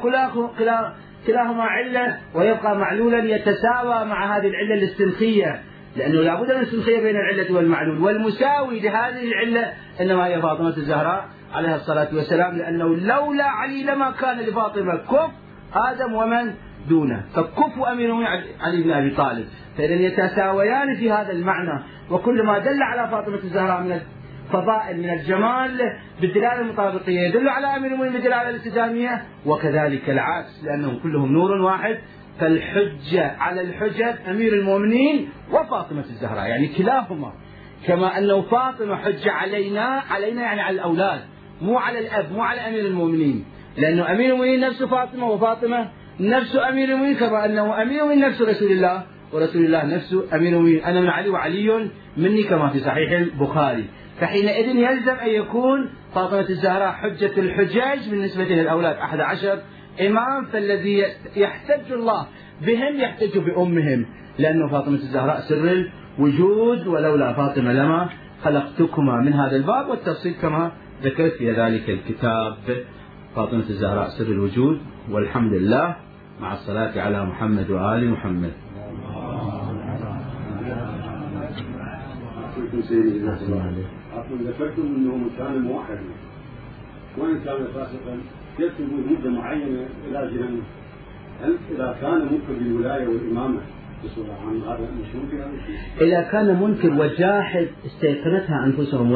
كلاهما علة ويبقى معلولا يتساوى مع هذه العلة الاستنخية، لأنه لا بد من سنخية بين العلة والمعلول. والمساوي لهذه العلة إنما هي فاطمة الزهراء عليها الصلاة والسلام، لأنه لولا علي لما كان لفاطمة كف آدم ومن دونه، فكف أمير المؤمنين علي بن أبي طالب. فإذا يتساويان في هذا المعنى، وكل ما دل على فاطمة الزهراء من الفضائل من الجمال بالدلالة المطابقية يدل على أمير المؤمنين بالدلالة الالتزامية، وكذلك العكس، لأنهم كلهم نور واحد. فالحجة على الحجج أمير المؤمنين وفاطمة الزهراء، يعني كلاهما. كما أنه فاطمة حجة علينا يعني على الأولاد، مو على الأب، مو على أمير المؤمنين، لأنه أمير المؤمنين نفسه فاطمة وفاطمة نفس أمير المؤمنين، كما أنه أمير المؤمنين نفس رسول الله ورسول الله نفسه أمير المؤمنين. أنا من علي وعلي مني، كما في صحيح البخاري. فحينئذ يلزم أن يكون فاطمة الزهراء حجة الحجاج بالنسبة للأولاد 11 إمام، فالذي يحتج الله بهم يحتج بأمهم، لأنه فاطمة الزهراء سر الوجود، ولولا فاطمة لما خلقتكما من هذا الباب، والتفصيل كما ذكرت في ذلك الكتاب. فاطمة الزهراء سر الوجود، والحمد لله، مع الصلاة على محمد وآل محمد. ذكرتم انه كان موحدا، وان كان فاسقا يكتب مده معينه الى جهنم. هل اذا كان منكر بالولايه والامامه بصوره عامه هذا مش ممكن هذا الشيء؟ اذا كان منكر وجاحد استيقنتها انفسهم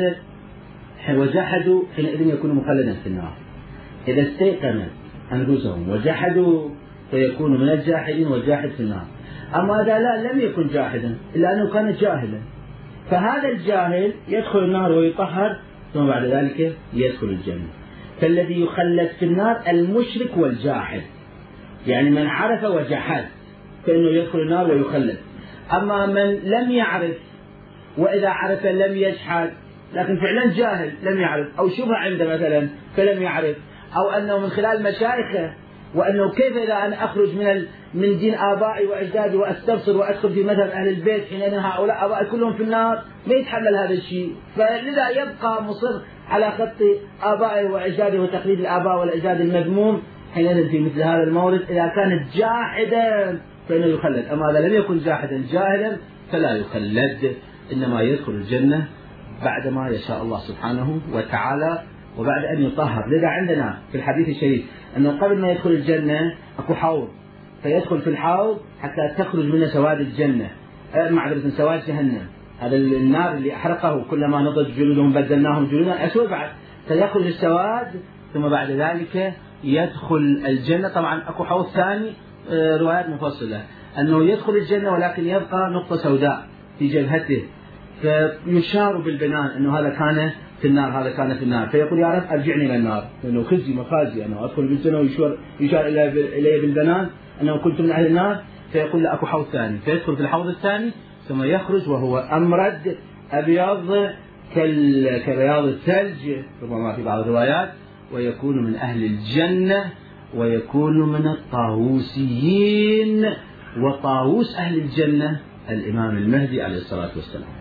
وجحدوا حينئذ يكون مخلدا في النار. اذا استيقنت انفسهم وجحدوا فيكون من الجاحدين والجاحد في النار. اما اذا لا لم يكن جاحدا الا انه كان جاهلا، فهذا الجاهل يدخل النار ويطهر ثم بعد ذلك يدخل الجنة. فالذي يخلد في النار المشرك والجاحد، يعني من عرف وجحد فإنه يدخل النار ويخلد. أما من لم يعرف، وإذا عرف لم يجحد، لكن فعلا جاهل لم يعرف، أو شبه عنده مثلا فلم يعرف، أو أنه من خلال مشايخه، وأنه كيف إذا أنا أخرج من دين آبائي وأجدادي وأستبصر وأدخل في مذهب أهل البيت حين هؤلاء آبائي كلهم في النار، ما يتحمل هذا الشيء، فلذا يبقى مصر على خط آبائه وأجداده وتقليد الآباء والأجداد المذموم حينئذ في مثل هذا المورد. إذا كان جاحدا فإنه يخلد، أما إذا لم يكن جاحدا جاهلا فلا يخلد، إنما يدخل الجنة بعدما يشاء الله سبحانه وتعالى وبعد أن يطهر. لذا عندنا في الحديث الشريف أنه قبل ما يدخل الجنة أكو حوض، فيدخل في الحوض حتى تخرج منه سواد الجنة، معذرة سواد جهنم، هذا النار اللي أحرقه كلما نضج جلودهم بدلناهم جلودا أسود بعد، فيخرج السواد ثم بعد ذلك يدخل الجنة. طبعا أكو حوض ثاني روايات مفصلة أنه يدخل الجنة ولكن يبقى نقطة سوداء في جبهته، فيشار بالبنان أنه هذا كان في النار، هذا كان في النار، فيقول يا رب أرجعني إلى النار، لأنه خزي مخازي أنا أدخل بالجنة، ويشار إلي بالبنان أنه كنت من أهل النار، فيقول له أكو حوض ثاني، فيدخل في الحوض الثاني ثم يخرج وهو أمرد أبيض كبياض الثلج ربما في بعض الروايات، ويكون من أهل الجنة ويكون من الطاووسيين، وطاووس أهل الجنة الإمام المهدي عليه الصلاة والسلام.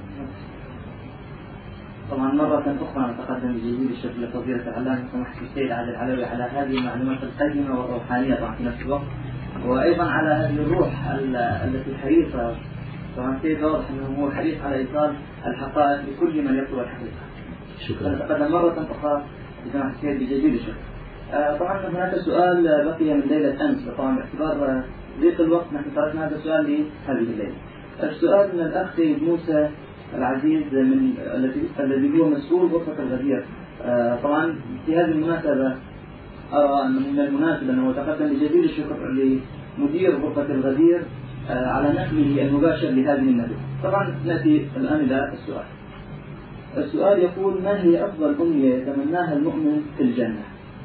طبعا مرة أخرى نتقدم بجزيل الشكر لفضيلة العلامة سماحة السيد عادل العلوي على هذه المعلومات القيمة والروحانية طبعا في نفس الوقت، وأيضا على هذه الروح التي حريصة. طبعا السيد واضح أنه هو حريص على إيصال الحقائق لكل من يطلب الحقيقة. شكرا. نتقدم مرة أخرى لسماحة السيد بجزيل الشكر. طبعا هناك سؤال بقي من ليلة أمس، طبعا باعتبار ضيق الوقت نحن تركنا هذا السؤال لهذه الليلة. السؤال من الأخ سيد موسى العزيز الذي هو مسؤول غرفة الغدير. طبعا في هذه المناسبة أرى أن من المناسب أنه تقدم بجزيل الشكر لمدير غرفة الغدير على نقله المباشر لهذه الندوة. طبعا نأتي الآن إلى السؤال. السؤال يقول: ما هي أفضل أمنية يتمناها المؤمن في الجنة؟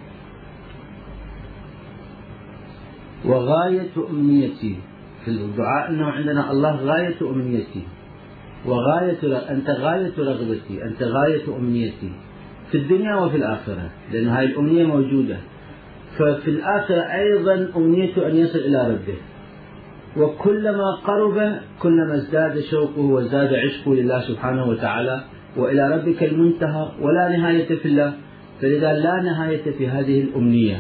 وغاية أمنيتي في الدعاء أنه عندنا الله غاية أمنيتي، أنت غاية رغبتي، أنت غاية أمنيتي في الدنيا وفي الآخرة، لأن هذه الأمنية موجودة. ففي الآخرة أيضا أمنيته أن يصل إلى ربه، وكلما قرب كلما ازداد شوقه وازداد عشقه لله سبحانه وتعالى، وإلى ربك المنتهى ولا نهاية في الله، فلذا لا نهاية في هذه الأمنية،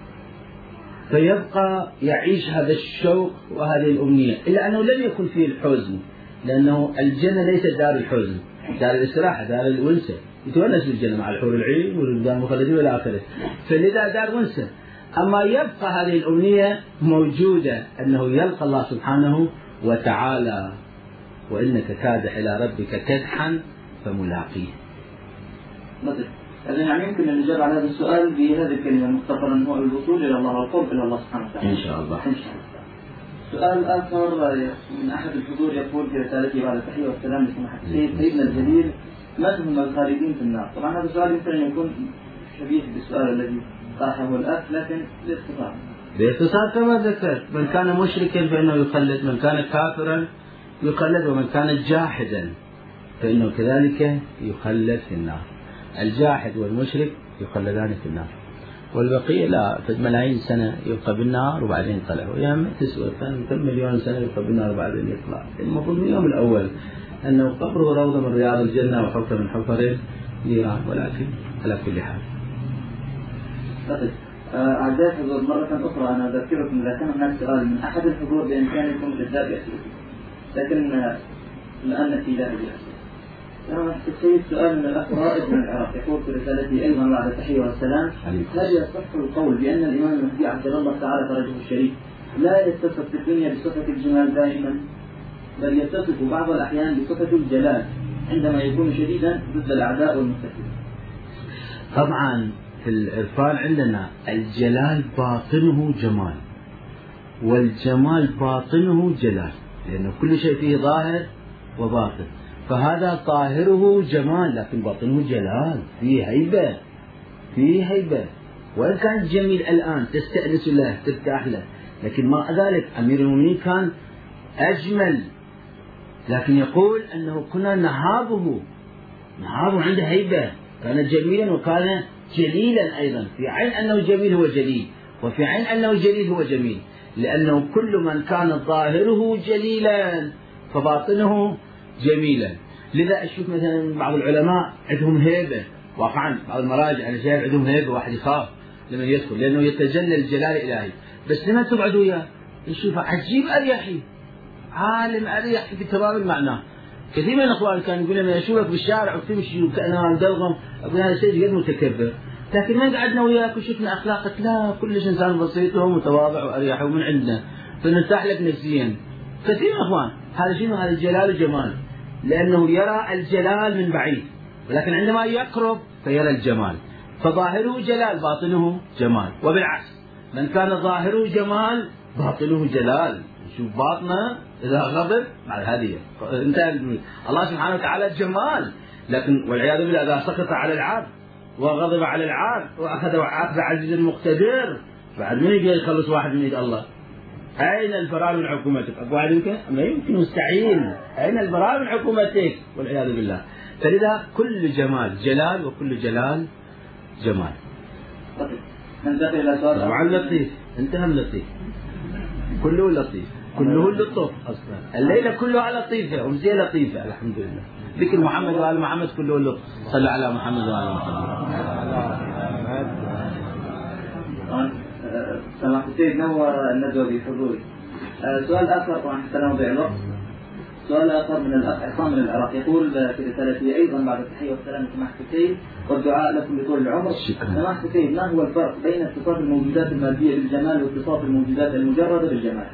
فيبقى يعيش هذا الشوق وهذه الأمنية، إلا أنه لم يكن فيه الحزن، لأنه الجنة ليست دار الحزن، دار الاستراحة، دار الونسة، يتونس بالجنة مع الحور العين والولدان المخلدين والى آخره، فلذا دار ونسة. أما يبقى هذه الأمنية موجودة، أنه يلقى الله سبحانه وتعالى، وإنك كادح إلى ربك كدحا فملاقيه. يعني يمكن أن نجاب على هذا السؤال بهذه الكلمة مختصرا: هو الوصول إلى الله والقرب إلى الله سبحانه وتعالى. إن شاء الله. سؤال آخر من أحد الحضور يقول في رسالته بعد التحية والسلام لسماحة السيد: سيدنا الجليل، من هم الخالدين في النار؟ طبعا هذا السؤال يمكن أن يكون شبيه بالسؤال الذي طرحه الأخ، لكن باختصار كما ذكرت: من كان مشركا فإنه يخلد، من كان كافرا يخلد، ومن كان جاحدا فإنه كذلك يخلد في النار. الجاحد والمشرك يخلدان في النار، والبقية لا، في ملايين سنة يبقى بالنار وبعدين يطلع، وياما تسوى كم مليون سنة يبقى بالنار وبعدين يطلع. المفروض من اليوم الأول أنه قبره روضة من رياض الجنة وحفرة من حفر النيران، ولكن على كل حال. أعزائي الحضور، مرة أخرى أنا أذكركم إذا كان هناك سؤال من أحد الحضور بإمكانكم الإبداء بأسئلتكم، لكن الآن في ذلك السيد سؤال من الأخ رائد من العراق يقول في رسالته أيضا بعد التحية والسلام: هل يصح القول بأن الإمام المهدي عجل الله تعالى فرجه الشريف لا يتصف في الدنيا بصفة الجمال دائما، بل يتصف بعض الأحيان بصفة الجلال عندما يكون شديدا ضد الأعداء والمستكبرين؟ طبعا في العرفان عندنا الجلال باطنه جمال، والجمال باطنه جلال، لأنه كل شيء فيه ظاهر وباطن، فهذا ظاهره جمال لكن باطنه جلال، فيه هيبة، فيه هيبة. وإن كان جميل الآن تستأنس له ترتاح له، لكن مع ذلك أمير المؤمنين كان أجمل، لكن يقول أنه كنا نهابه عنده هيبة، كان جميلا وكان جليلا أيضا، في عين أنه جميل هو جليل، وفي عين أنه جليل هو جميل، لأنه كل من كان ظاهره جليلا فباطنه جميلا. لذا أشوف مثلا بعض العلماء عندهم هيبة، واقعا بعض المراجع أنا شايف عندهم هيبة، واحد يخاف لما يدخل لأنه يتجلى الجلال الإلهي، بس لما تقعد وياه يشوف عجيب أريحي، عالم أريحي بتمام المعنى. كثير من الأخوان كانوا يقولون لما أشوفك بالشارع وتمشي وكأنها مدلغم أقول هذا سيد قد متكبر، لكن ما قعدنا وياك وشفنا أخلاقك لا، كلش إنسان بسيط ومتواضع وأريح ومن عندنا، فنرتاح لك نفسيا. كثير من الأخوان هذا شنو؟ هذا الجلال وجمال، لأنه يرى الجلال من بعيد، ولكن عندما يقرب فيرى الجمال، فظاهره جلال باطنه جمال، وبالعكس من كان ظاهره جمال باطنه جلال، شوف باطنه إذا غضب على هذه انتهى الله سبحانه وتعالى جمال، لكن والعياذ بالله إذا سقط على العبد وغضب على العبد وأخذ أخذ عزيز مقتدر، بعد من يقدر يخلص واحد من يد الله؟ أين الفرار من حكومتك؟ أقوى يمكن؟ ما يمكن، مستحيل. أين الفرار من حكومتك؟ والعياذ بالله. فلذا كل جمال جلال وكل جلال جمال. ننتقل إلى سؤال طبعا لطيف، انتهى لطيف، كله لطيف، كله لطف أصلا، الليلة كلها لطيفة ومزيه لطيفة الحمد لله. ذكر محمد وآل محمد كله لطف، صلى على محمد وآل محمد. سماحة السيد نور الندوة بحضوري. سؤال آخر طبعا حتى لا نضيع الوقت. سؤال آخر من الأخ عصام من العراق يقول في رسالته أيضا بعد التحية والسلام سماحة السيد والدعاء لكم بطول العمر. سماحة السيد ما هو الفرق بين اتصاف الموجودات المادية بالجمال واتصاف الموجودات المجردة بالجمال؟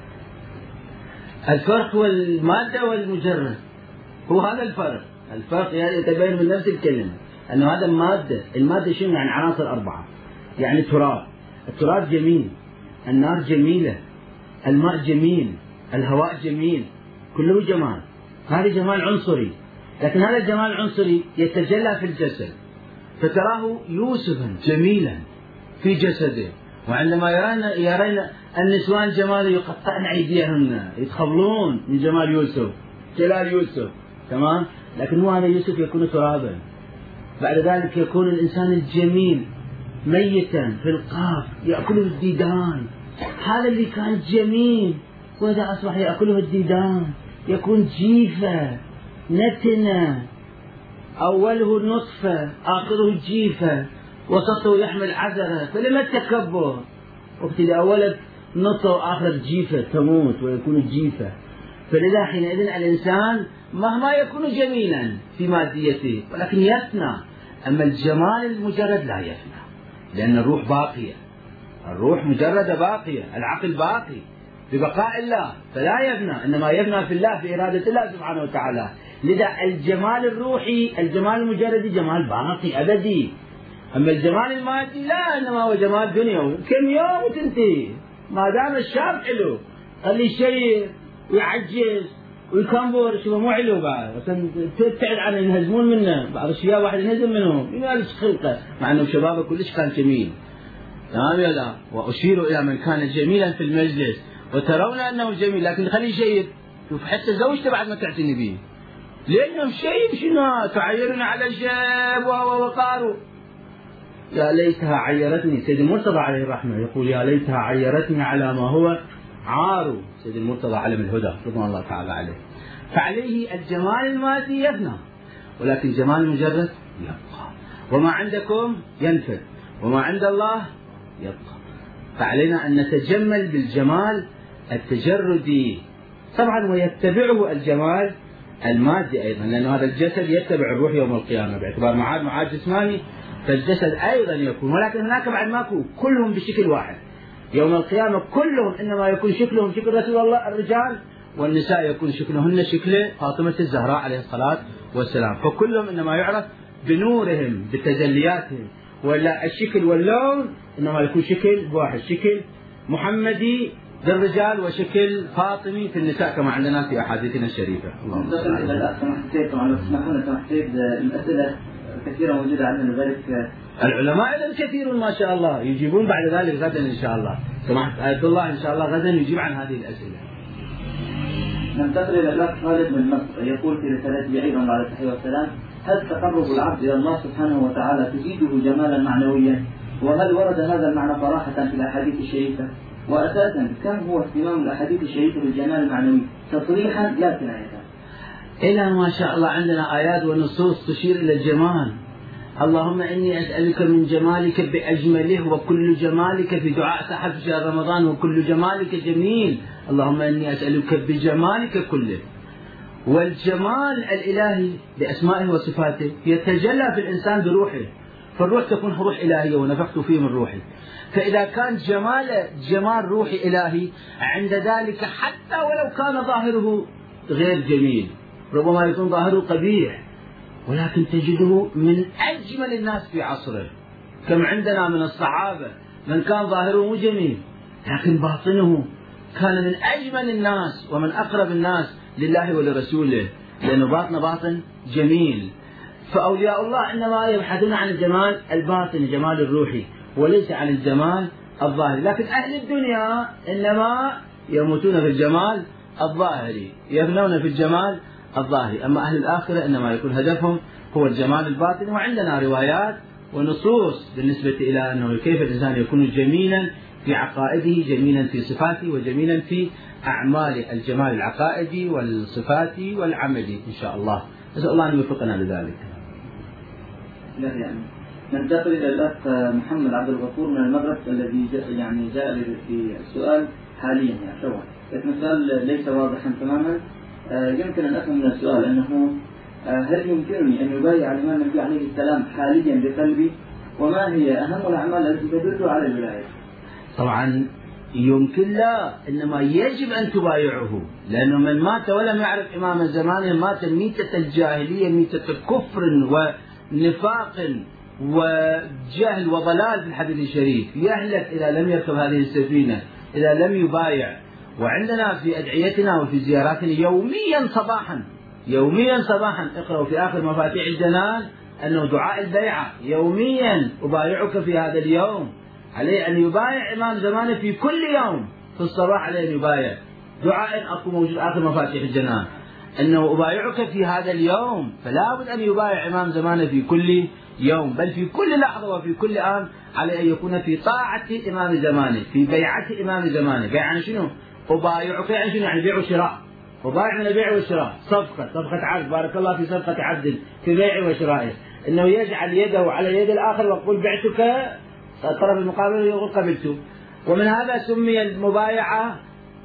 الفرق هو المادة والمجرد، هو هذا الفرق. الفرق يعني يتبين من نفس الكلمة أنه هذا مادة. المادة شنو يعني؟ عناصر أربعة، يعني تراب، التراب جميل، النار جميلة، الماء جميل، الهواء جميل، كله جمال. هذا جمال عنصري، لكن هذا الجمال العنصري يتجلى في الجسد، فتراه يوسفا جميلا في جسده، وعندما يرين النسوان جماله يقطعن أيديهن، يتخبلون من جمال يوسف، جلال يوسف، تمام. لكن هو هذا يوسف يكون ترابا، بعد ذلك يكون الإنسان الجميل ميتا في القاف يأكله الديدان، هذا اللي كان جميل وإذا أصبح يأكله الديدان يكون جيفة نتنة، أوله نطفة آخره جيفة وسطه يحمل عذرة، فلما التكبر؟ وقت اللي أولك نطفة وآخر جيفة تموت ويكون جيفة. فلذا حينئذ الإنسان مهما يكون جميلا في ماديته ولكن يفنى، أما الجمال المجرد لا يفنى، لأن الروح باقية، الروح مجردة باقية، العقل باقي ببقاء الله فلا يفنى، إنما يفنى في الله، في إرادة الله سبحانه وتعالى. لذا الجمال الروحي الجمال المجردي جمال باقي أبدي، أما الجمال المادي لا، إنما هو جمال دنيوي كم يوم وتنتهي، ما دام الشاب حلو خليه يشير ويعجز ويكمبر، شو مو حلو بعد عشان تبتعد عنه ينهزمون منه، بعض الشباب واحد ينهزم منهم ينالش خلقه مع انه شبابه كلش كان جميل، تمام يا لا. واشير الى من كان جميلا في المجلس وترون انه جميل لكن خليه يشير، شوف حتى زوجته بعد ما تعتني به لأنه شيء شنو تعيرنا على الشيب وقارو. يا ليتها عيرتني، سيد المرتضى عليه الرحمة يقول يا ليتها عيرتني على ما هو عار. سيد المرتضى علم الهدى رضوان الله تعالى عليه. فعليه الجمال المادي يفنى، ولكن الجمال المجرد يبقى، وما عندكم ينفد وما عند الله يبقى. فعلينا أن نتجمل بالجمال التجردي طبعا، ويتبعه الجمال المادي أيضا، لأن هذا الجسد يتبع الروح يوم القيامة باعتبار معاد جسماني، فالجسد أيضا يكون، ولكن هناك بعد ماكو كلهم بشكل واحد يوم القيامة. كلهم إنما يكون شكلهم شكل رسول الله الرجال، والنساء يكون شكلهن شكل فاطمة الزهراء عليه الصلاة والسلام. فكلهم إنما يعرف بنورهم بتجلياتهم، ولا الشكل واللون إنما يكون شكل واحد، شكل محمدي للرجال وشكل فاطمي في النساء كما عندنا في أحاديثنا الشريفة. اللهم صل على سيدنا. الأسئلة كثيرة موجودة عندنا، ذلك العلماء أيضا كثير ما شاء الله يجيبون بعد ذلك غدا إن شاء الله. سمحت آية الله إن شاء الله غدا يجيب عن هذه الأسئلة. ننتقل إلى الأخ خالد من مصر، يقول في رسالته أيضا بعد التحية والسلام: هل تقرب العبد إلى الله سبحانه وتعالى تزيده جمالا معنويا؟ وهل ورد هذا المعنى صراحة في الأحاديث الشريفة؟ وأساسا كم هو اهتمام الأحاديث الشريفة بالجمال المعنوي تصريحا لا كناية؟ إلى ما شاء الله عندنا آيات ونصوص تشير إلى الجمال. اللهم إني أسألك من جمالك بأجمله، وكل جمالك في دعاء سحر في شهر رمضان، وكل جمالك جميل. اللهم إني أسألك بجمالك كله. والجمال الإلهي بأسمائه وصفاته يتجلى في الإنسان بروحه، فالروح تكون روح إلهية ونفخت فيه من روحي. فإذا كان جمال روحي إلهي، عند ذلك حتى ولو كان ظاهره غير جميل، ربما يكون ظاهره قبيح، ولكن تجده من أجمل الناس في عصره. كم عندنا من الصحابة من كان ظاهره مو جميل لكن باطنه كان من أجمل الناس ومن أقرب الناس لله ولرسوله، لأنه باطن جميل. فأولياء الله إنما يبحثون عن الجمال الباطن، الجمال الروحي، وليس عن الجمال الظاهري. لكن أهل الدنيا إنما يموتون في الجمال الظاهري، يفنون في الجمال الظاهري. أما أهل الآخرة إنما يكون هدفهم هو الجمال الباطن. وعندنا روايات ونصوص بالنسبة إلى أنه كيف الإنسان يكون جميلا في عقائده، جميلا في صفاته، وجميلا في أعماله، الجمال العقائدي والصفاتي والعملي إن شاء الله. نسأل الله أن يوفقنا لذلك. لا يعني ننتقل إلى الأخ محمد عبد الغفور من المغرب، الذي جاء في السؤال حاليا لكن السؤال ليس واضحا تماما. يمكن أن أفهم من السؤال أنه هل يمكنني أن يبايع الإمام النبي عليه السلام حاليا بقلبي؟ وما هي أهم الأعمال التي تدل على الولاية؟ طبعا يمكن، لا، إنما يجب أن تبايعه، لأنه من مات ولم يعرف إمام زمانه مات ميتة الجاهلية، ميتة كفر ونفاق وجهل وضلال في الحديث الشريف، يهلك إذا لم يركب هذه السفينة، إذا لم يبايع. وعندنا في أدعيتنا وفي زياراتنا يوميا صباحا اقرأوا في آخر مفاتيح الجنان أنه دعاء البيعة يوميا: أبايعك في هذا اليوم. عليه أن يبايع إمام زمانه في كل يوم في الصباح، عليه أن يبايع. دعاء أكو موجود آخر مفاتيح الجنان أنه أبايعك في هذا اليوم، فلا بد أن يبايع إمام زمانه في كل يوم، بل في كل لحظة وفي كل آن. عليه أن يكون في طاعة إمام زمانه، في بيعة إمام زمانه. بيع يعني شنو؟ أبايعك يعني شنو؟ يعني بيع وشراء. وبايع من البيع والشراء، صفقة عبد، بارك الله في صفقة عبد في بيع وشرائه، أنه يجعل يده على يد الآخر ويقول بعتك، الطرف المقابل يقول قبلته. ومن هذا سمي المبايعة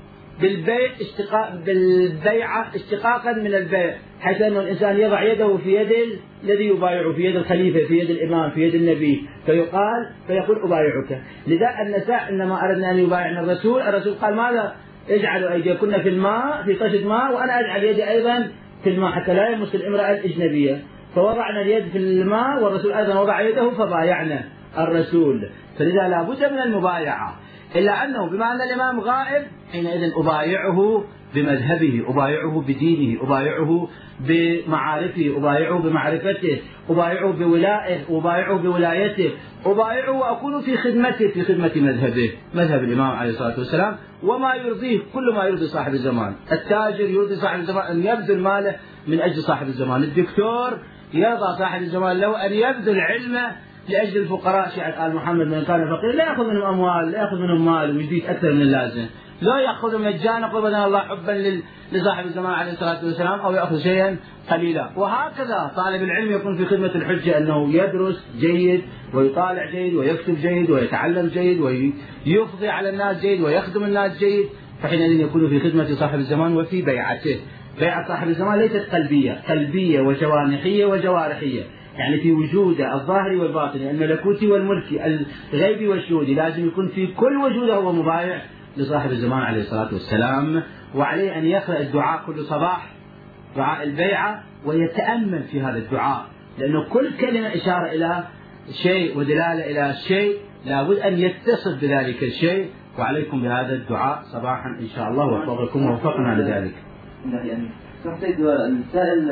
بالبيعة اشتقاقا من البيع، حيث أن الإنسان يضع يده في يد الذي يبايعه، في يد الخليفة، في يد الإمام، في يد النبي، فيقول أبايعك. لذا النساء إنما أردنا أن يبايعنا الرسول قال ماذا؟ اجعلوا أيديكن في الماء، في طشة ماء، وأنا أجعل يدي أيضا في الماء حتى لا يمس الامرأة الأجنبية. فوضعنا اليد في الماء، والرسول أيضا وضع يده فبايعنا الرسول. فلذا لا بد من المبايعة. إلا أنه بما أن الإمام غائب حينئذ أبايعه بمذهبه، أبايعه بدينه، أبايعه بمعارفه، أبايعه بمعرفته، أبايعه بولائه، أبايعه بولايته، أبايعه وأكون في خدمته، في خدمة مذهبه، مذهب الإمام عليه الصلاة والسلام، وما يرضيه كل ما يرضي صاحب الزمان. التاجر يرضي صاحب الزمان أن يبذل ماله من أجل صاحب الزمان، الدكتور يرضى صاحب الزمان له أن يبذل علمه لأجل الفقراء. شيعة آل محمد من كان فقير لا يأخذ منهم أموال، لا يأخذ منهم مال ويزيد أكثر من اللازم، لا يأخذ مجانا قبضنا الله حبا لصاحب الزمان عليه الصلاة والسلام، أو يأخذ شيئا قليلا. وهكذا طالب العلم يكون في خدمة الحجة، أنه يدرس جيد ويطالع جيد ويكتب جيد ويتعلم جيد ويفضي على الناس جيد ويخدم الناس جيد، فحينئذ يكون في خدمة صاحب الزمان وفي بيعته. بيعة صاحب الزمان ليست قلبية وجوانحية وجوارحية، يعني في وجوده الظاهري والباطني، الملكوتي والملكي، الغيبي والشهودي، لازم يكون في كل وجوده هو مبايع لصاحب الزمان عليه الصلاة والسلام. وعليه أن يقرأ الدعاء كل صباح، دعاء البيعة، ويتأمل في هذا الدعاء، لأنه كل كلمة إشارة إلى شيء ودلالة إلى شيء، لابد أن يتصف بذلك الشيء. وعليكم بهذا الدعاء صباحا إن شاء الله، وفقكم ووفقنا لذلك. سيد السائل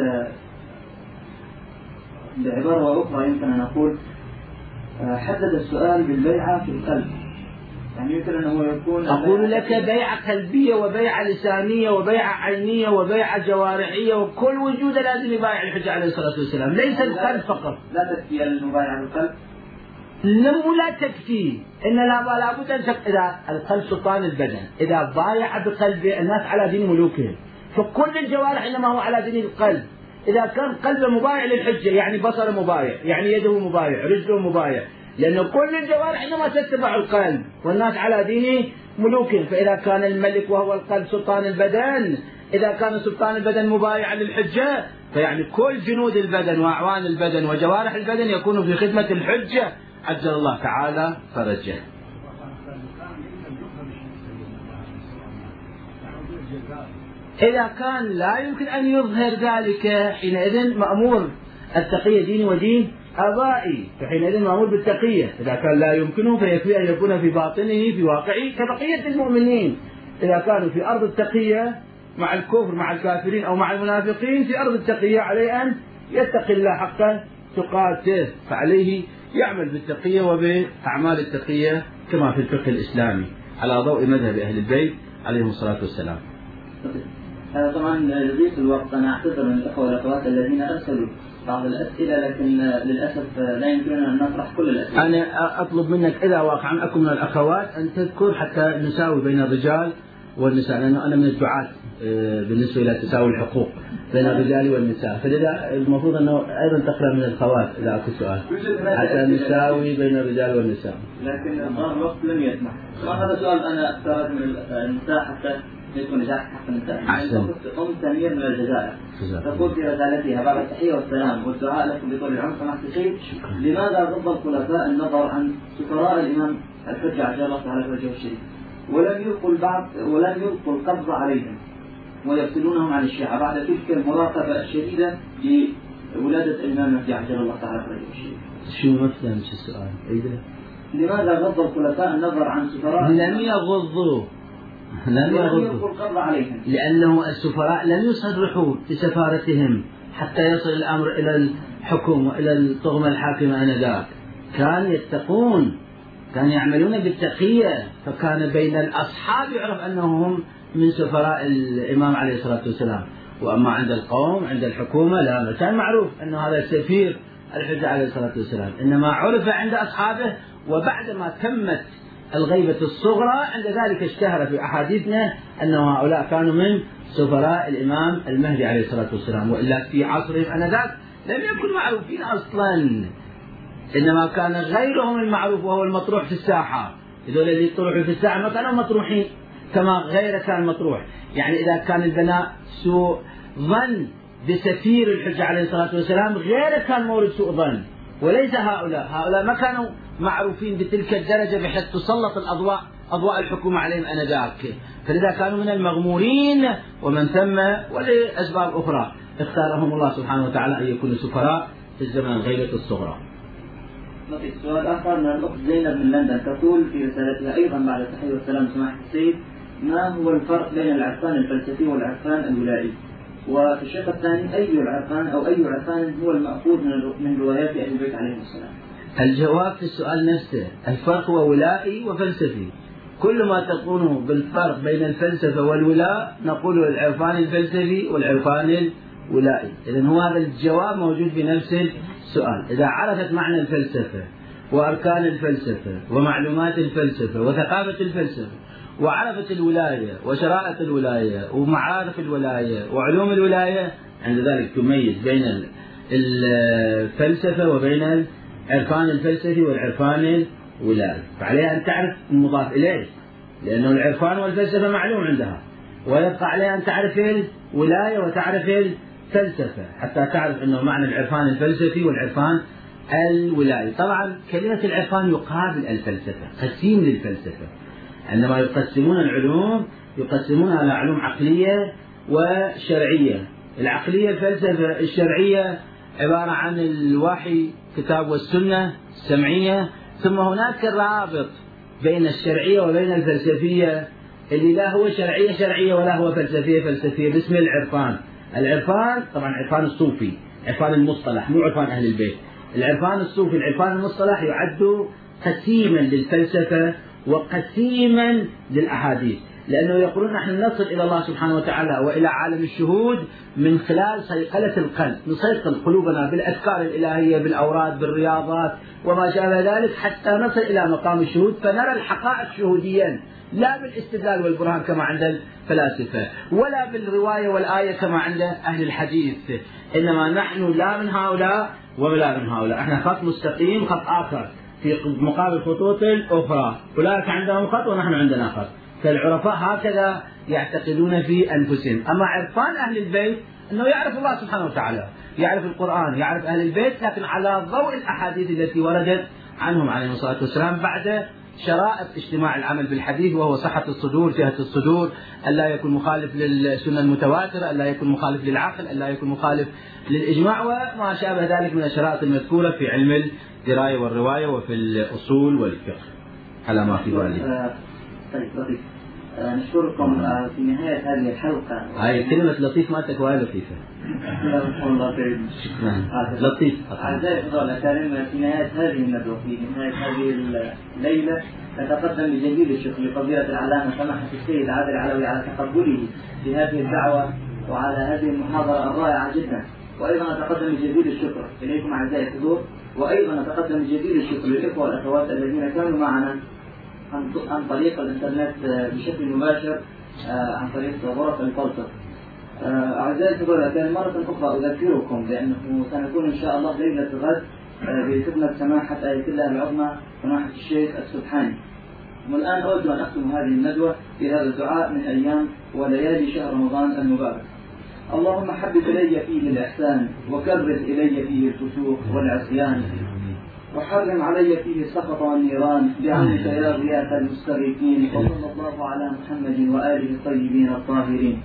بعبارة أخرى يمكن أن أقول حدد السؤال بالبيعة في القلب، يعني يمكن أنه يكون أقول لك بيعة قلبية وبيعة لسانية وبيعة عينية وبيعة جوارحية، وكل وجود لازم يبايع الحجة عليه الصلاة والسلام، ليس القلب فقط. لا تكفي المبايعة بالقلب؟ لا تكفي، إن لا بد أن إذا القلب سلطان البدن، إذا بايع بقلبه الناس على دين ملوكهم، فكل الجوارح إنما هو على دين القلب. إذا كان قلبه مبايع للحجة، يعني بصره مبايع، يعني يده مبايع، رجله مبايع، لأن كل الجوارح إنما تتبع القلب، والناس على دين ملوكهم. فإذا كان الملك وهو القلب سلطان البدن، إذا كان سلطان البدن مبايع للحجة، فيعني كل جنود البدن وأعوان البدن وجوارح البدن يكونوا في خدمة الحجة عجل الله تعالى فرجه. إذا كان لا يمكن أن يظهر ذلك حينئذ مأمور التقية ديني ودين آبائي، فحينئذ مأمور بالتقية. إذا كان لا يمكنه فيكفي أن يكون في باطنه في واقعه كبقية المؤمنين. إذا كانوا في أرض التقية مع الكفر مع الكافرين أو مع المنافقين، في أرض التقية عليه أن يتقي الله حق تقاته، فعليه يعمل بالتقية وبأعمال التقية كما في الفقه الإسلامي على ضوء مذهب أهل البيت عليهم الصلاة والسلام. طبعا لضيق الوقت أنا أعتذر من الأخوة والأخوات الذين أرسلوا بعض الأسئلة، لكن للأسف لا يمكننا أن نطرح كل الأسئلة. أنا أطلب منك إذا واقعا أكون من الأخوات أن تذكر حتى نساوي بين الرجال والنساء، لأنه أنا من الدعاة بالنسبة إلى تساوي الحقوق بين الرجال والنساء، فلذا المفروض أنه أيضا تقرأ من الأخوات إذا أكو سؤال حتى نساوي بين الرجال والنساء. لكن الوقت لم يسمح. هذا سؤال أنا أفترض من النساء حتى يكون نجاح حق النساء. أم سمير من الجزائر تقول في رسالتها بعد التحية والسلام والدعاء لكم بطول العمر سماحة الشيخ، لماذا ضد الخلفاء النظر عن سفراء الإمام الحجة عجل الله تعالى فرجه الشريف، ولم يلقوا القبض عليهم ويقتلونهم عن الشيعة بعد تلك المراقبة الشديدة لولادة الإمام المهدي عجل الله تعالى فرجه الشريف؟ شو مثلا شو السؤال؟ لماذا غض الخلفاء النظر عن سفراء؟ لم يغضوا لأنه السفراء لم يصرحوا بسفارتهم حتى يصل الأمر إلى الحكم وإلى الطغمة الحاكمة آنذاك. كانوا يتقون، كانوا يعملون بالتقية، فكان بين الأصحاب يعرف أنهم من سفراء الإمام عليه الصلاة والسلام. وأما عند القوم عند الحكومة لا، كان معروف أنه هذا سفير الحجة عليه الصلاة والسلام، إنما عرف عند أصحابه. وبعدما تمت الغيبة الصغرى عند ذلك اشتهر في أحاديثنا أن هؤلاء كانوا من سفراء الإمام المهدي عليه الصلاة والسلام، وإلا في عصرهم آنذاك لم يكن معروفين أصلا، إنما كان غيرهم المعروف وهو المطروح في الساحة. هذول اللي يطرحوا في الساحة ما كانوا مطروحين كما غيره كان مطروح. يعني إذا كان البناء سوء ظن بسفير الحجة عليه الصلاة والسلام، غيره كان مورد سوء ظن، وليس هؤلاء ما كانوا معروفين بتلك الدرجة بحيث تسلط أضواء الحكومة عليهم آنذاك. فلذا كانوا من المغمورين، ومن ثم ولأسباب أخرى اختارهم الله سبحانه وتعالى أن يكونوا سفراء في الزمن الغيبة الصغرى. لطيف. سؤال آخر من الأخت زينب من لندن تقول في رسالتها أيضا بعد التحية والسلام سماحة السيد: ما هو الفرق بين العرفان الفلسفي والعرفان الولائي؟ وفي الشق الثاني: أي العرفان أو أي عرفان هو المأخوذ من روايات أهل البيت عليهم السلام؟ الجواب في السؤال نفسه، الفرق هو ولائي وفلسفي. كل ما تقوله بالفرق بين الفلسفة والولاء نقول العرفان الفلسفي والعرفان الولائي. إذن هو هذا الجواب موجود في نفس السؤال. إذا عرفت معنى الفلسفة وأركان الفلسفة ومعلومات الفلسفة وثقافة الفلسفة، وعرفت الولاية وشرائط الولاية ومعارف الولاية وعلوم الولاية، عند ذلك تميز بين الفلسفة وبين العرفان الفلسفي والعرفان الولائي. فعليها أن تعرف المضاف إليه، لأنه العرفان والفلسفة معلوم عندها، ويبقى عليها أن تعرف الولاية وتعرف الفلسفة حتى تعرف أنه معنى العرفان الفلسفي والعرفان الولائي. طبعا كلمة العرفان يقابل الفلسفة، قسيم للفلسفة. عندما يقسمون العلوم يقسمونها إلى علوم عقلية وشرعية. العقلية الفلسفة، الشرعية عبارة عن الوحي كتاب والسنة السمعية، ثم هناك الرابط بين الشرعية وبين الفلسفية اللي لا هو شرعية شرعية ولا هو فلسفية فلسفية، باسم العرفان. العرفان طبعا عرفان الصوفي، عرفان المصطلح، مو عرفان أهل البيت. العرفان الصوفي، العرفان المصطلح يعد قسيما للفلسفة وقسيما للأحاديث، لأنه يقولون نحن نصل إلى الله سبحانه وتعالى وإلى عالم الشهود من خلال صيقلة القلب، نصيقل قلوبنا بالأذكار الإلهية بالأوراد بالرياضات وما شابه ذلك حتى نصل إلى مقام الشهود، فنرى الحقائق شهوديا، لا بالاستدلال والبرهان كما عند الفلاسفة، ولا بالرواية والآية كما عند أهل الحديث. إنما نحن لا من هؤلاء ولا من هؤلاء، احنا خط مستقيم، خط آخر في مقابل خطوط الأخرى. أولئك عندهم خط ونحن عندنا خط. فالعرفاء هكذا يعتقدون في أنفسهم. أما عرفان أهل البيت أنه يعرف الله سبحانه وتعالى، يعرف القرآن، يعرف أهل البيت، لكن على ضوء الأحاديث التي وردت عنهم عليه الصلاة والسلام، بعد شرائط اجتماع العمل بالحديث، وهو صحة الصدور، جهة الصدور، ألا يكون مخالف للسنة المتواترة، ألا يكون مخالف للعقل، ألا يكون مخالف للإجماع، وما شابه ذلك من الشرائط المذكورة في علم الدراية والرواية وفي الأصول والفقه على ما في ذلك. طيب لطيف، نشكركم في نهاية هذه الحلقة. هاي كلمة لطيف ما تكوى لطيفة. شكرا. لطيف. أعزائي الفضلاء الأكارم، في نهاية هذه الندوة، في نهاية هذه الليلة، نتقدم بجزيل الشكر لفضيلة العلامة سماحة السيد عادل العلوي على تقبله في هذه الدعوة وعلى هذه المحاضرة الرائعة جدا. وأيضا نتقدم بجزيل الشكر إليكم أعزائي الحضور، وأيضا نتقدم بجزيل الشكر للإخوة والأخوات الذين كانوا معنا عن طريق الإنترنت بشكل مباشر، عن طريق غرف الفلسفة. أعزائي الحضور، كان مرة أخرى أذكركم بأنه سنكون إن شاء الله ليلة غد بخدمة سماحة آية الله العظمى سماحة الشيخ السبحاني. والآن أود أن أختم هذه الندوة بهذا الدعاء من أيام وليالي شهر رمضان المبارك: اللهم حبب إلي فيه الإحسان، وكرر إلي فيه الفسوق والعصيان، وحرم علي فيه السخط والنيران، بعونك يا غياث المستغيثين. وصلى الله على محمد وآله الطيبين الطاهرين.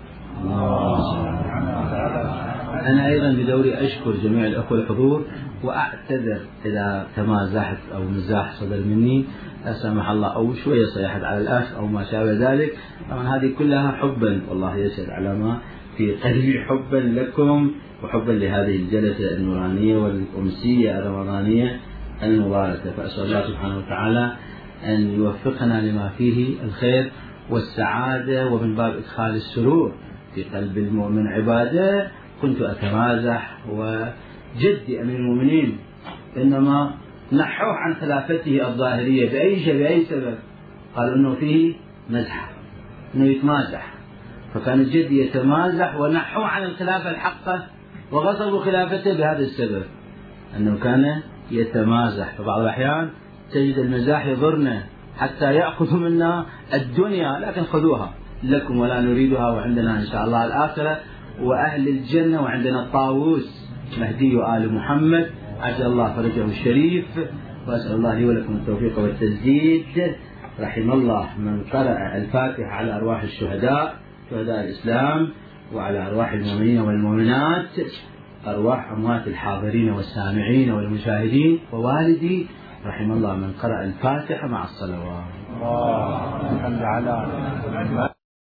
أنا أيضا بدوري أشكر جميع الأخوة الحضور، وأعتذر إذا تمازحت أو مزاح صدر مني، لا سمح الله، أو شوية صيحت على الأخ أو ما شابه ذلك. طبعا هذه كلها حبا، والله يشهد على ما في قلبي، حبا لكم وحبا لهذه الجلسة النورانية والأمسية الرمضانية المباركة. فأسأل الله سبحانه وتعالى أن يوفقنا لما فيه الخير والسعادة، ومن باب إدخال السرور في قلب المؤمن عبادة. كنت أتمازح، وجدي أمير المؤمنين إنما نحوه عن خلافته الظاهرية بأي سبب، قالوا إنه فيه مزحة، إنه يتمازح، فكان جدي يتمازح ونحوه عن الخلافة الحقة وغصبوا خلافته بهذا السبب، أنه كان يتمازح. فبعض الأحيان تجد المزاح يضرنا حتى يأخذوا منا الدنيا، لكن خذوها لكم ولا نريدها، وعندنا إن شاء الله الآخرة وأهل الجنة، وعندنا الطاووس مهدي آل محمد عجل الله فرجه الشريف. وأسأل الله لي ولكم التوفيق والتسديد. رحم الله من قرأ الفاتحة على أرواح الشهداء، شهداء الإسلام، وعلى أرواح المؤمنين والمؤمنات، أرواح أموات الحاضرين والسامعين والمشاهدين، ووالدي رحم الله من قرأ الفاتحة مع الصلوات. اللهم صل على